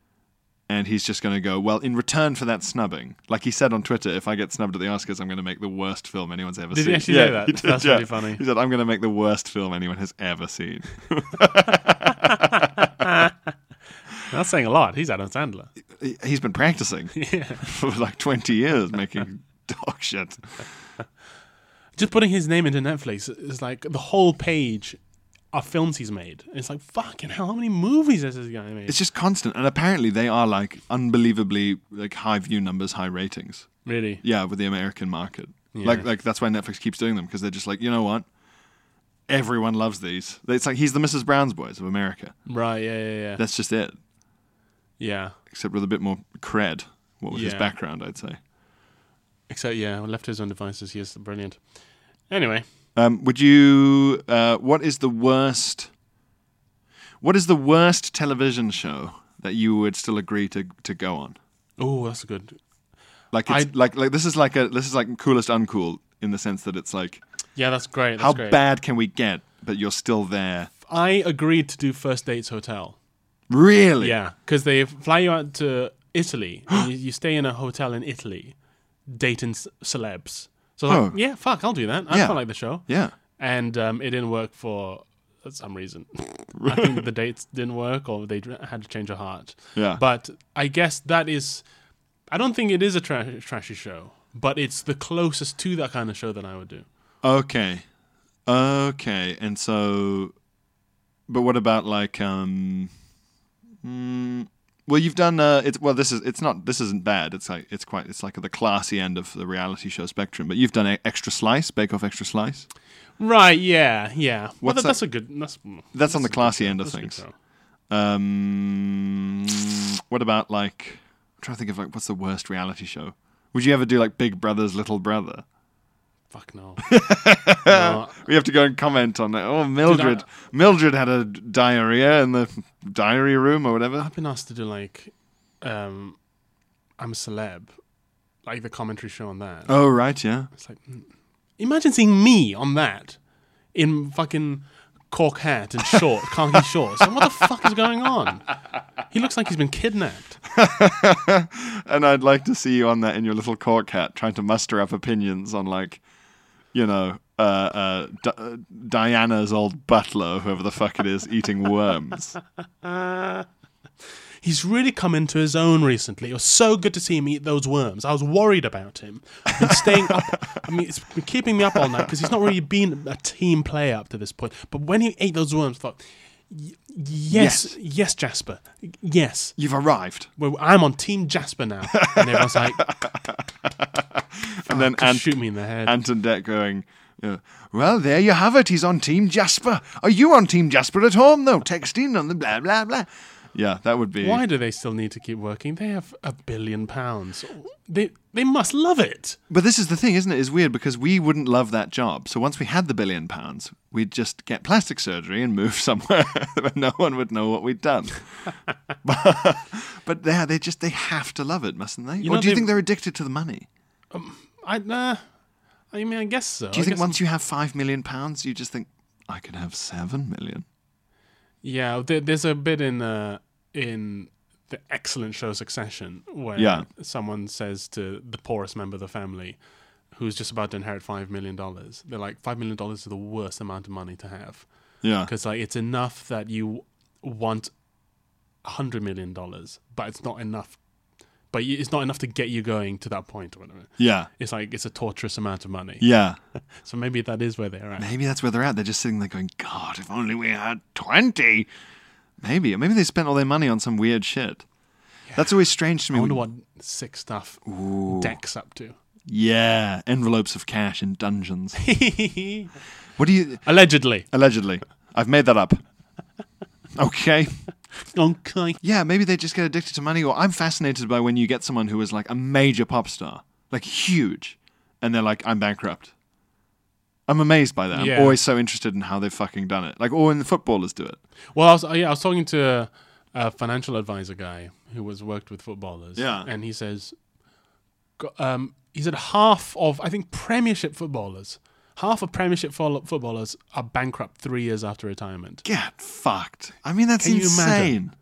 and he's just going to go, well, in return for that snubbing, like he said on Twitter, if I get snubbed at the Oscars, I'm going to make the worst film anyone's ever Did seen. he actually say that? he did, That's yeah. really funny. He said, I'm going to make the worst film anyone has ever seen. That's saying a lot. He's Adam Sandler. He- He's been practicing Yeah. for like twenty years making dog shit. Just putting his name into Netflix is like the whole page of films he's made. It's like, fucking hell, how many movies has this guy made? It's just constant, and apparently they are like unbelievably like high view numbers, high ratings. Really? Yeah, with the American market. Yeah. Like, like that's why Netflix keeps doing them, because they're just like, you know what? Everyone loves these. It's like he's the Missus Brown's Boys of America. Right, yeah, yeah, yeah. That's just it. yeah. Except with a bit more cred. What was his Yeah. background, I'd say. Except, yeah, left to his own devices, he is brilliant. Anyway, Um, would you? Uh, what is the worst? What is the worst television show that you would still agree to to go on? oh, that's a good. Like, it's, I- like, like this is like a this is like coolest uncool in the sense that it's like, Yeah, that's great. That's how great. bad can we get? But you're still there. I agreed to do First Dates Hotel. Really? Yeah, because they fly you out to Italy and you, you stay in a hotel in Italy, dating c- celebs. So like, Oh. yeah, fuck, I'll do that. I Yeah. quite like the show. Yeah. And um, it didn't work for some reason. I think the dates didn't work, or they d- had to change her heart. Yeah. But I guess that is. I don't think it is a tra- trashy show, but it's the closest to that kind of show that I would do. Okay. Okay. And so, but what about like um, mm, well, you've done uh, it's well. This is it's not. This isn't bad. It's like it's quite. It's like the classy end of the reality show spectrum. But you've done a Extra Slice, Bake Off Extra Slice. Right? Yeah. Yeah. Well, What's that, that- that's a good. That's That's on the a good classy show. end of That's a good things. show. Um, what about like? I'm trying to think of like what's the worst reality show. Would you ever do like Big Brother's Little Brother? Fuck no. no. We have to go and comment on that. Oh, Mildred. Dude, Mildred had a diarrhea in the diary room or whatever. I've been asked to do like, um, I'm a celeb, like the commentary show on that. Oh, right, yeah. It's like, mm. Imagine seeing me on that in fucking cork hat and short, khaki shorts. And what the fuck is going on? He looks like he's been kidnapped. And I'd like to see you on that in your little cork hat, trying to muster up opinions on, like, you know, uh, uh, D- uh, Diana's old butler, whoever the fuck it is, eating worms. He's really come into his own recently. It was so good to see him eat those worms. I was worried about him. I've been staying up. I mean, it's been keeping me up all night because he's not really been a team player up to this point. But when he ate those worms, I thought, y- yes, yes, yes, Jasper, yes. You've arrived. Well, I'm on Team Jasper now. And everyone's like, and then just Ant- shoot me in the head. Ant and Dec going, uh, well, there you have it. He's on Team Jasper. Are you on Team Jasper at home, though? Texting on the blah, blah, blah. Yeah, that would be... Why do they still need to keep working? They have a billion pounds. They they must love it. But this is the thing, isn't it? It's weird because we wouldn't love that job. So once we had the billion pounds, we'd just get plastic surgery and move somewhere where no one would know what we'd done. but but yeah, they just they have to love it, mustn't they? You or know, do you they- think they're addicted to the money? I uh, I mean, I guess so. Do you I think guess- once you have five million pounds, you just think, I could have seven million? Yeah, there, there's a bit in uh, in the excellent show Succession where Yeah. someone says to the poorest member of the family, who's just about to inherit five million dollars, they're like, five million dollars is the worst amount of money to have Yeah. because like it's enough that you want a hundred million dollars, but it's not enough. But you- it's not enough to get you going to that point or whatever. Yeah. It's like it's a torturous amount of money. Yeah. So maybe that is where they're at. Maybe that's where they're at. They're just sitting there going, God, if only we had twenty. Maybe. Or maybe they spent all their money on some weird shit. That's always strange to me. I wonder what sick stuff Deck's up to. Yeah. Envelopes of cash in dungeons. What do you... Allegedly. Allegedly. I've made that up. Okay. Okay. Yeah, maybe they just get addicted to money. Or I'm fascinated by when you get someone who is like a major pop star. Like huge. And they're like, I'm bankrupt. I'm amazed by that. I'm Yeah. always so interested in how they've fucking done it. Like, or when the footballers do it. Well, I was, yeah, I was talking to a, a financial advisor guy who was worked with footballers. Yeah. And he says, go- um, he said half of, I think, Premiership footballers, half of Premiership fo- footballers are bankrupt three years after retirement. Get fucked. I mean, that's Can you insane. imagine?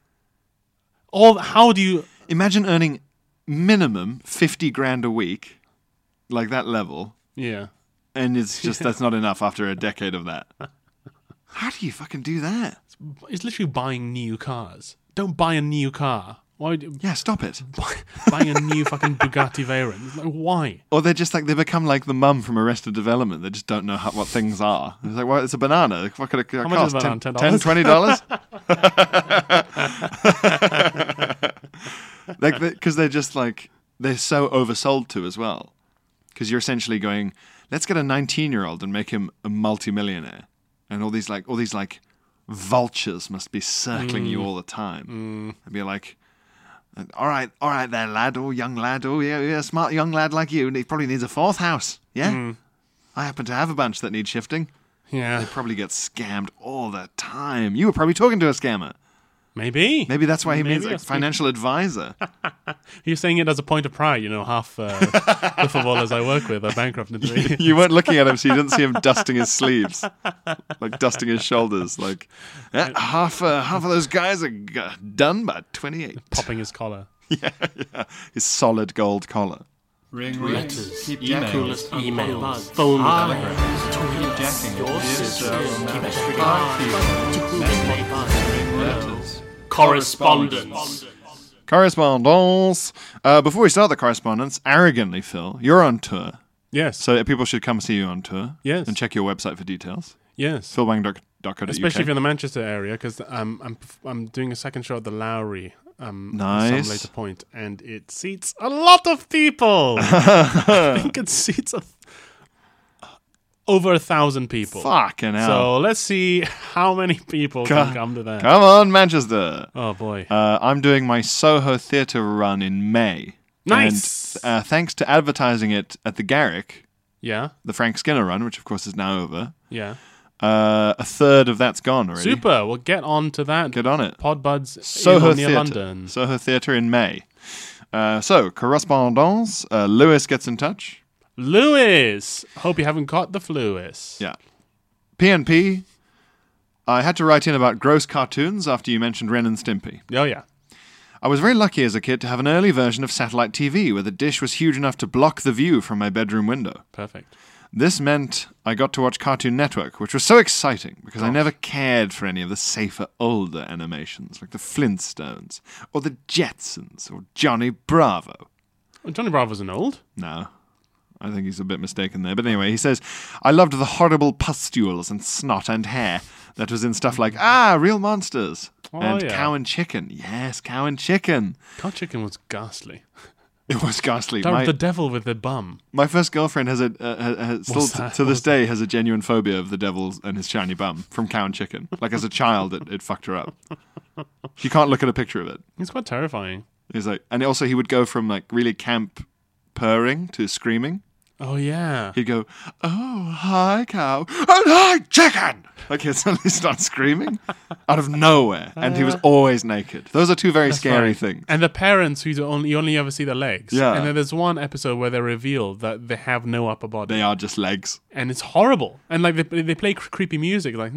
All how do you? Imagine earning minimum fifty grand a week, like that level, Yeah. and it's just that's not enough after a decade of that. How do you fucking do that? It's literally buying new cars. Don't buy a new car. Why would you Yeah, stop it. buy, buying a new fucking Bugatti Veyron? It's like, why? Or they're just like they become like the mum from Arrested Development. They just don't know how, what things are. It's like, well, it's a banana. What could it How cost? much is a banana? ten, ten dollars? twenty dollars? Like, because they're just like they're so oversold to as well. Because you're essentially going, let's get a nineteen-year-old and make him a multimillionaire, and all these like all these like vultures must be circling you all the time. And be like, all right, all right, there, lad, oh young lad, oh yeah, yeah, smart young lad like you. He probably needs a fourth house. Yeah, I happen to have a bunch that need shifting. Yeah. They probably get scammed all the time. You were probably talking to a scammer. Maybe. Maybe that's why he Maybe means a that's- financial advisor. He's saying it as a point of pride. You know, half uh, the footballers I work with are bankrupt. in three- You weren't looking at him, so you didn't see him dusting his sleeves, like dusting his shoulders. Like "Eh, half, uh, half of those guys are g- done by twenty-eight. Popping his collar. Yeah, yeah, his solid gold collar. Ring, ring. Letters, Keep emails, jacking. emails, phone calls, Keep jacking. Yours, Yes, uh, keep message it back. Letters. correspondence. Correspondence. Uh, before we start the correspondence, arrogantly, Phil, you're on tour. Yes. So people should come see you on tour. Yes. And check your website for details. yes. philbang dot co dot uk. Especially if you're in the Manchester area, because um, I'm I'm doing a second show at the Lowry. Um, Nice. At some later point, and it seats a lot of people. I think it seats a, over a thousand people. Fucking hell. So let's see how many people Co- can come to that. Come on, Manchester. Oh boy. Uh, I'm doing my Soho Theatre run in May. Nice. And uh, thanks to advertising it at the Garrick, Yeah. the Frank Skinner run, which of course is now over, Yeah. uh, a third of that's gone already. Super. Well, get on to that. Get on it. Podbuds Soho in or near Theatre. London. Soho Theatre in May. Uh, so, correspondence. Uh, Lewis gets in touch. Lewis! Hope you haven't caught the fluis. Yeah. P N P. I had to write in about gross cartoons after you mentioned Ren and Stimpy. Oh, yeah. I was very lucky as a kid to have an early version of satellite T V where the dish was huge enough to block the view from my bedroom window. Perfect. This meant I got to watch Cartoon Network, which was so exciting because I never cared for any of the safer, older animations like the Flintstones or the Jetsons or Johnny Bravo. Oh, Johnny Bravo's an old? No. I think he's a bit mistaken there. But anyway, he says, I loved the horrible pustules and snot and hair that was in stuff like, ah, Real Monsters. Oh, and yeah. Cow and Chicken. Yes, Cow and Chicken. Cow Chicken was ghastly. It was ghastly. The, My, the devil with the bum. my first girlfriend has a, uh, has, has still What's t- that? to What this was that? day has a genuine phobia of the devil and his shiny bum from Cow and Chicken. Like as a child, it, it fucked her up. She can't look at a picture of it. It's quite terrifying. He's like, and also he would go from like really camp purring to screaming. Oh, yeah. He'd go, oh, hi, cow, and hi, chicken! Like he'd suddenly start screaming out of nowhere, and he was always naked. Those are two very That's scary right. things. And the parents, who only, you only ever see their legs. Yeah. And then there's one episode where they reveal that they have no upper body. They are just legs. And it's horrible. And like they, they play cr- creepy music, like...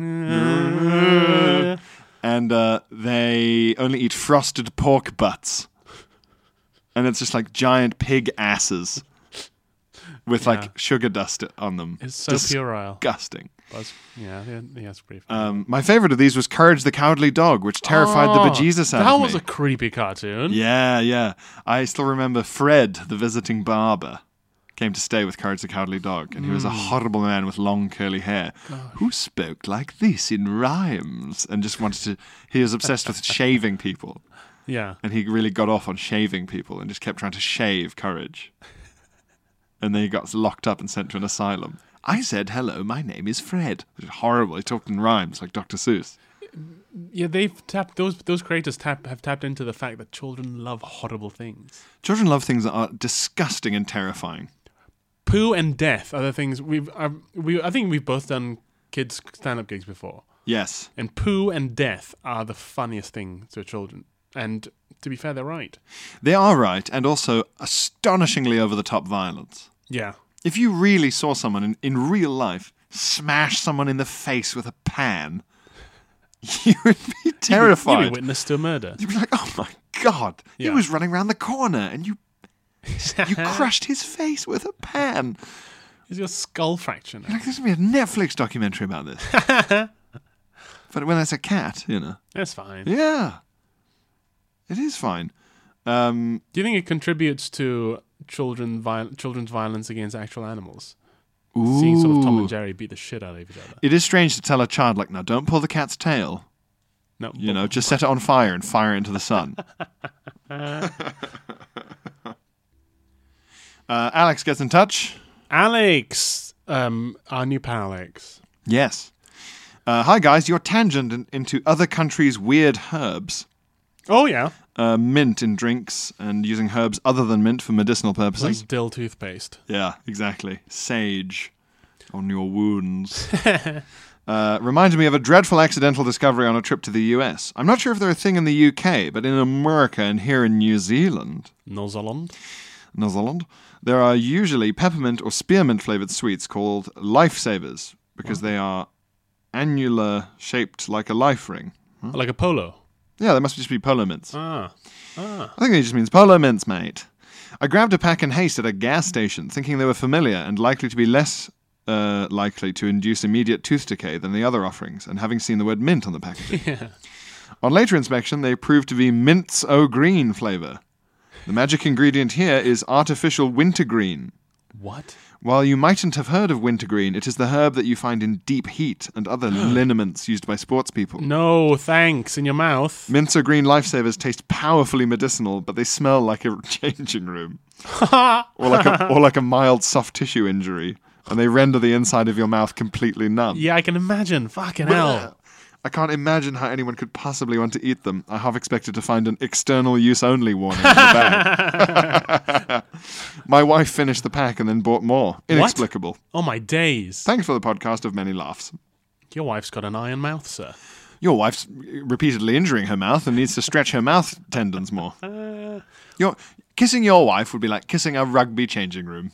And uh, they only eat frosted pork butts. And it's just like giant pig asses with Yeah. like sugar dust on them. It's so puerile. Disgusting. But, yeah, yeah, yeah, it's pretty funny. Um, my favorite of these was Courage the Cowardly Dog, which terrified the Oh, bejesus out That of me. was a creepy cartoon. Yeah, yeah. I still remember Fred, the visiting barber, came to stay with Courage the Cowardly Dog, and he was a horrible man with long curly hair who spoke like this in rhymes and just wanted to. He was obsessed with shaving people, Yeah. and he really got off on shaving people and just kept trying to shave Courage. And then he got locked up and sent to an asylum. I said, hello, my name is Fred. Which is horrible. He talked in rhymes like Doctor Seuss. Yeah, they've tapped, those those creators tap, have tapped into the fact that children love horrible things. Children love things that are disgusting and terrifying. Poo and death are the things we've. Uh, we I think we've both done kids stand-up gigs before, Yes. and poo and death are the funniest thing to children. And to be fair, they're right. They are right, and also astonishingly over-the-top violence. Yeah, If you really saw someone in, in real life smash someone in the face with a pan, you would be You'd terrified. be witness to a murder. You'd be like, oh my God, he Yeah. was running around the corner, and you you crushed his face with a pan. Is your skull fracture now? Like, there's going to be a Netflix documentary about this. But when it's a cat, you know. That's fine. Yeah. It is fine. Um, Do you think it contributes to children viol- children's violence against actual animals? Seeing sort of Tom and Jerry beat the shit out of each other. it is strange to tell a child, like, no, don't pull the cat's tail. No, You know, just set it on fire and fire it into the sun. uh, Alex gets in touch. Alex, um, our new pal Alex. Yes. Uh, hi, guys. Your tangent in, into other countries' weird herbs. Oh yeah, Uh, mint in drinks and using herbs other than mint for medicinal purposes. like dill toothpaste. Yeah, exactly. Sage on your wounds. uh, reminded me of a dreadful accidental discovery on a trip to the U S. I'm not sure if they're a thing in the U K, but in America and here in New Zealand, Nozaland. New Zealand, there are usually peppermint or spearmint flavored sweets called lifesavers because they are annular shaped like a life ring. Like a polo. Yeah, they must just be polo mints. Ah. Ah. I think it just means polo mints, mate. I grabbed a pack in haste at a gas station, thinking they were familiar and likely to be less uh, likely to induce immediate tooth decay than the other offerings, and having seen the word mint on the packaging. Yeah. On later inspection, they proved to be Mint's O'Green flavour. The magic ingredient here is artificial wintergreen. What? While you mightn't have heard of wintergreen, it is the herb that you find in deep heat and other liniments used by sports people. No, thanks. In your mouth. Mint's O'Green Lifesavers taste powerfully medicinal, but they smell like a changing room. or like a or like a mild soft tissue injury, and they render the inside of your mouth completely numb. Yeah, I can imagine. Fucking hell. I can't imagine how anyone could possibly want to eat them. I half expected to find an external use only warning in the bag. My wife finished the pack and then bought more. Inexplicable. Oh my days. Thanks for the podcast of many laughs. Your wife's got an iron mouth, sir. Your wife's repeatedly injuring her mouth and needs to stretch her mouth tendons more. Your Kissing your wife would be like kissing a rugby changing room.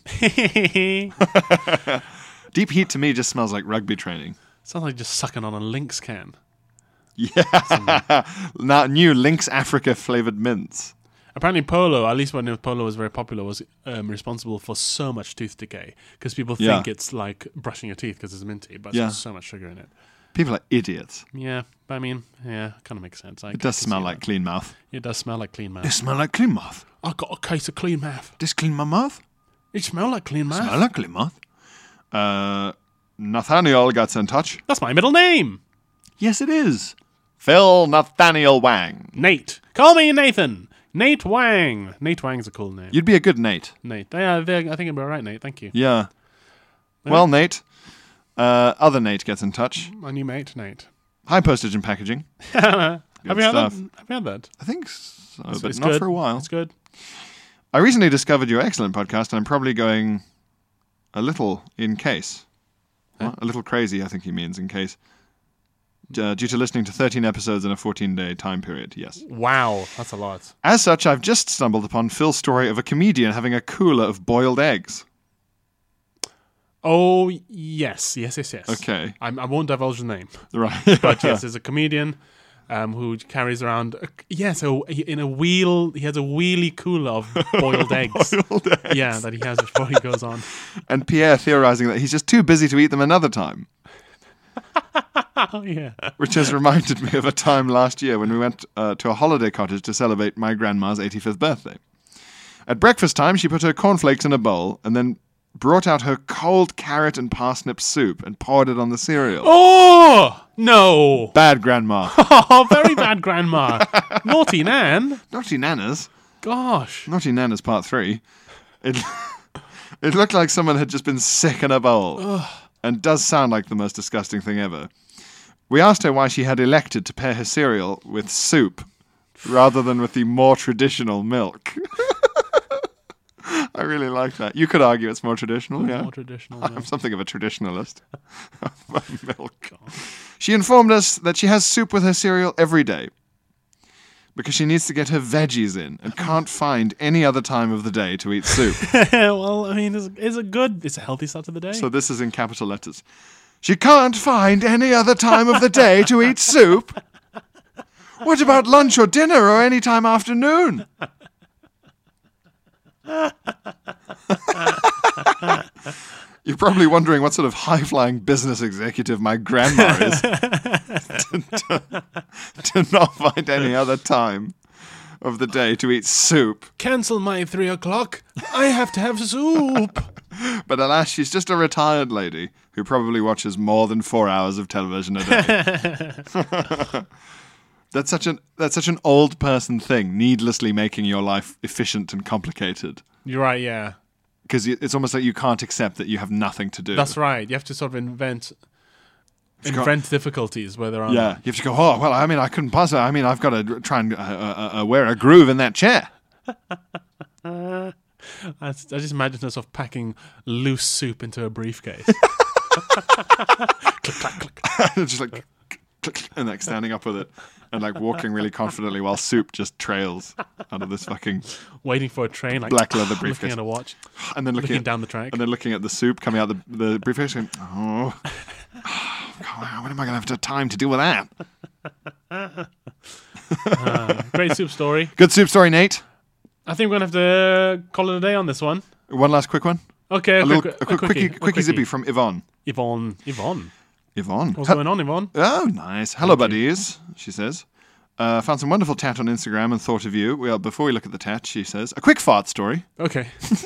Deep heat to me just smells like rugby training. Sounds like just sucking on a Lynx can. Yeah. Now, new Lynx Africa flavored mints. Apparently Polo, at least when Polo was very popular, was um, responsible for so much tooth decay. Because people think Yeah. it's like brushing your teeth because it's minty, but Yeah. there's so much sugar in it. People are idiots. Yeah, but I mean, yeah, kind of makes sense. I It does can smell see like that. clean mouth. It does smell like clean They mouth. smell like clean mouth. I got a case of clean mouth. Does clean my mouth? It smell like clean mouth. Smell like clean mouth. Uh, Nathaniel gets in touch. That's my middle name. Yes, it is. Phil Nathaniel Wang. Nate. Call me Nathan. Nate Wang. Nate Wang's a cool name. You'd be a good Nate. Nate. Yeah, they- I think it'd be all right, Nate. Thank you. Yeah. Well, Nate. Uh, other Nate gets in touch. My new mate, Nate. High postage and packaging. have, you had that? stuff. have you had that? I think so, It's- but it's not good. for a while. It's good. I recently discovered your excellent podcast, and I'm probably going a little in case. What? A little crazy, I think he means, in case. Uh, due to listening to thirteen episodes in a fourteen-day time period, yes. Wow, that's a lot. As such, I've just stumbled upon Phil's story of a comedian having a cooler of boiled eggs. Oh, yes. Yes, yes, yes. Okay. I'm, I won't divulge the name. Right. But yes, there's a comedian um, who carries around, a, yeah, so he- in a wheel, he has a wheelie cooler of boiled eggs. Boiled eggs. Yeah, that he has before he goes on. And Pierre theorizing that he's just too busy to eat them another time. Oh, yeah. Which has reminded me of a time last year when we went uh, to a holiday cottage to celebrate my grandma's eighty-fifth birthday. At breakfast time, she put her cornflakes in a bowl and then brought out her cold carrot and parsnip soup and poured it on the cereal. Oh, no. Bad grandma. Oh, very bad grandma. Naughty Nan. Naughty Nanas. Gosh. Naughty Nanas part three. It, it looked like someone had just been sick in a bowl. And does sound like the most disgusting thing ever. We asked her why she had elected to pair her cereal with soup rather than with the more traditional milk. I really like that. You could argue it's more traditional, yeah. More traditional. I'm Yeah. something of a traditionalist. Milk. She informed us that she has soup with her cereal every day because she needs to get her veggies in and can't find any other time of the day to eat soup. Well, I mean, it's, it's a good, it's a healthy start to the day. So this is in capital letters. She can't find any other time of the day to eat soup. What about lunch or dinner or any time afternoon? You're probably wondering what sort of high-flying business executive my grandma is to, to, to not find any other time of the day to eat soup. Cancel my three o'clock. I have to have soup. But alas, she's just a retired lady who probably watches more than four hours of television a day. That's such an that's such an old person thing, needlessly making your life efficient and complicated. You're right, yeah. Because it's almost like you can't accept that you have nothing to do. That's right. You have to sort of invent You've got- invent difficulties where there are Yeah, you have to go, oh, well, I mean, I couldn't possibly, I mean, I've got to try and uh, uh, uh, wear a groove in that chair. I, I just imagine herself packing loose soup into a briefcase. Just like, click, click, and like standing up with it and like walking really confidently while soup just trails out of this fucking, Waiting for a train, like Black leather looking briefcase. at a watch, and then looking, looking at, down the track. and then looking at the soup coming out the, the briefcase going, oh, God, when am I going to have to time to deal with that? Uh, great soup story. Good soup story, Nate. I think we're going to have to call it a day on this one. One last quick one. Okay, a, A, little, quick, a quick, quickie, quickie zippy from Yvonne. Yvonne. Yvonne. Yvonne. What's Hel- going on, Yvonne? Oh, nice. Hello, buddies, she says. Uh, found some wonderful tat on Instagram and thought of you. Well, before we look at the tat, she says, a quick fart story. Okay.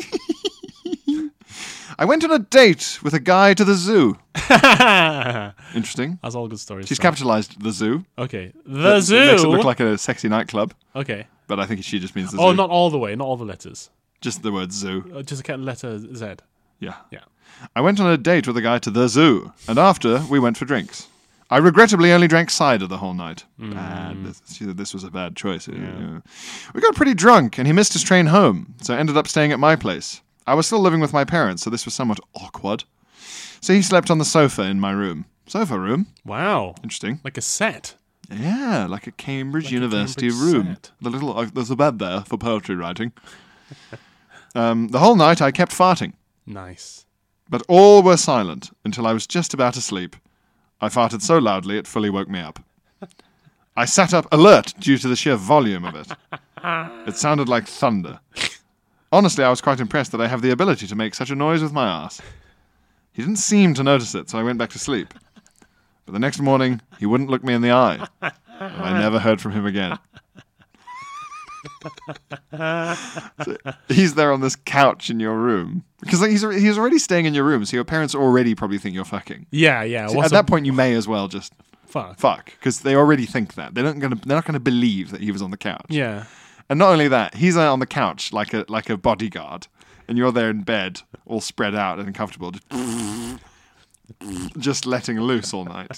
I went on a date with a guy to the zoo. Interesting. That's all good stories. She's so. capitalized the zoo. Okay. The That zoo. Makes it look like a sexy nightclub, Okay. but I think she just means the Oh, zoo. not all the way. Not all the letters. Just the word zoo. Uh, Just a letter Z. Yeah. Yeah. I went on a date with a guy to the zoo, and after, we went for drinks. I regrettably only drank cider the whole night. Bad. This, she said this was a bad choice. Yeah. We got pretty drunk, and he missed his train home, so I ended up staying at my place. I was still living with my parents, so this was somewhat awkward. So he slept on the sofa in my room. Sofa room. Wow. Interesting. Like a set. Yeah, like a Cambridge Like a University Cambridge room. set. The little uh, there's a bed there for poetry writing. Um, the whole night I kept farting, Nice. but all were silent until I was just about to sleep. I farted so loudly it fully woke me up. I sat up alert due to the sheer volume of it. It sounded like thunder. Honestly, I was quite impressed that I have the ability to make such a noise with my ass. He didn't seem to notice it, so I went back to sleep. But the next morning, he wouldn't look me in the eye, and I never heard from him again. So he's there on this couch in your room. Because like, he's he's already staying in your room, so your parents already probably think you're fucking. Yeah, yeah. So What's at that a- point, you may as well just fuck. fuck, because they already think that. They don't gonna, they're not going to believe that he was on the couch. Yeah. And not only that, he's uh, on the couch like a like a bodyguard, and you're there in bed, all spread out and comfortable, just, just letting loose all night.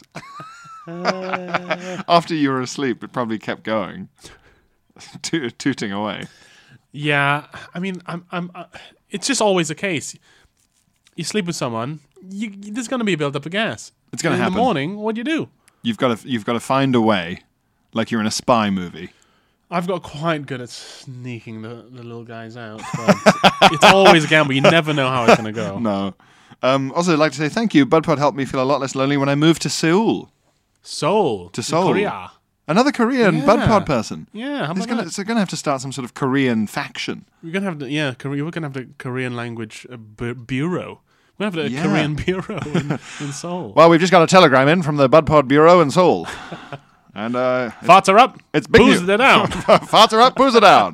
After you were asleep, it probably kept going, to- tooting away. Yeah, I mean, I'm, I'm. Uh, it's just always the case. You sleep with someone, you, you, there's going to be a build-up of gas. It's gonna And in happen. the morning. What do you do? You've got to you've got to find a way, like you're in a spy movie. I've got quite good at sneaking the, the little guys out. But it's always a gamble. You never know how it's going to go. No. Um, also, I'd like to say thank you. BudPod helped me feel a lot less lonely when I moved to Seoul. Seoul. To Seoul. Korea. Another Korean Yeah. BudPod person. Yeah, how He's about gonna, that? so they're going to have to start some sort of Korean faction. We're gonna have the yeah. Korea, we're gonna have the Korean language uh, bu- bureau. We're gonna have the Yeah. Korean bureau in, in Seoul. Well, we've just got a telegram in from the BudPod Bureau in Seoul. And uh, Farts are up. it's big Booze news. it down. Farts are up, booze are down.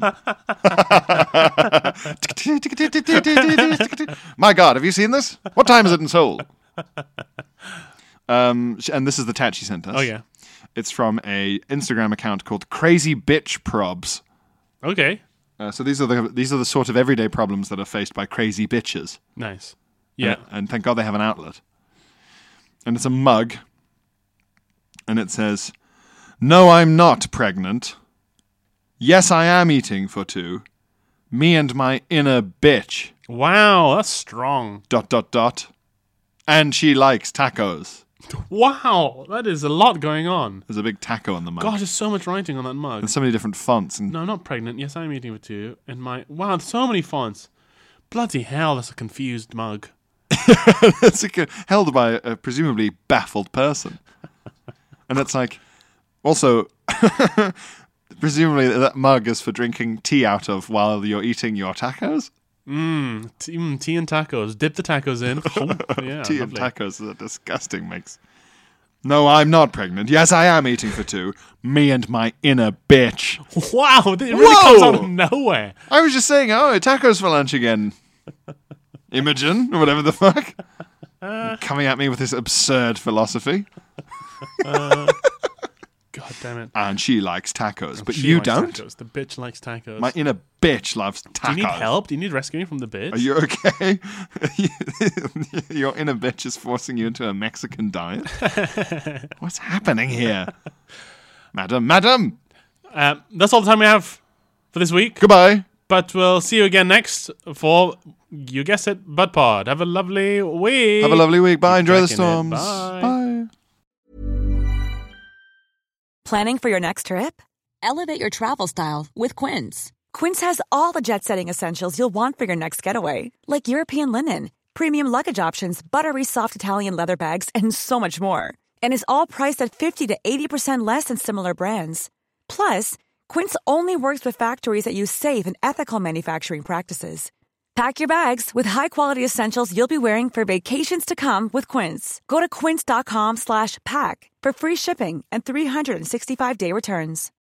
My God, have you seen this? What time is it in Seoul? Um, sh- and this is the tat she sent us. Oh yeah. It's from a Instagram account called Crazy Bitch Probs. Okay. Uh, so these are the these are the sort of everyday problems that are faced by crazy bitches. Nice. Yeah. And, and thank God they have an outlet. And it's a mug. And it says, "No, I'm not pregnant. Yes, I am eating for two. Me and my inner bitch. Wow, that's strong. Dot, dot, dot. And she likes tacos." Wow, that is a lot going on. There's a big taco on the mug. God, there's so much writing on that mug. And so many different fonts. And No, I'm not pregnant. Yes, I'm eating for two. And my wow, so many fonts. Bloody hell, that's a confused mug. it's like, uh, held by a presumably baffled person. And it's like, also, presumably that mug is for drinking tea out of while you're eating your tacos. Mmm, tea, mm, tea and tacos. Dip the tacos in. yeah, tea lovely. and tacos are disgusting mix. No, I'm not pregnant. Yes, I am eating for two. Me and my inner bitch. Wow, it really Whoa! comes out of nowhere. I was just saying, oh, tacos for lunch again. Imogen, or whatever the fuck. Coming at me with this absurd philosophy. God damn it. And she likes tacos, but She you likes don't? Tacos. The bitch likes tacos. My inner bitch loves tacos. Do you need help? Do you need rescuing from the bitch? Are you okay? Your inner bitch is forcing you into a Mexican diet? What's happening here? Madam, madam! Um, that's all the time we have for this week. Goodbye. But we'll see you again next for, you guessed it, BudPod. Have a lovely week. Have a lovely week. Bye. Enjoy the Checking in. storms. Bye. Bye. Planning for your next trip? Elevate your travel style with Quince. Quince has all the jet-setting essentials you'll want for your next getaway, like European linen, premium luggage options, buttery soft Italian leather bags, and so much more. And is all priced at fifty to eighty percent less than similar brands. Plus, Quince only works with factories that use safe and ethical manufacturing practices. Pack your bags with high-quality essentials you'll be wearing for vacations to come with Quince. Go to quince.com slash pack for free shipping and three sixty-five day returns.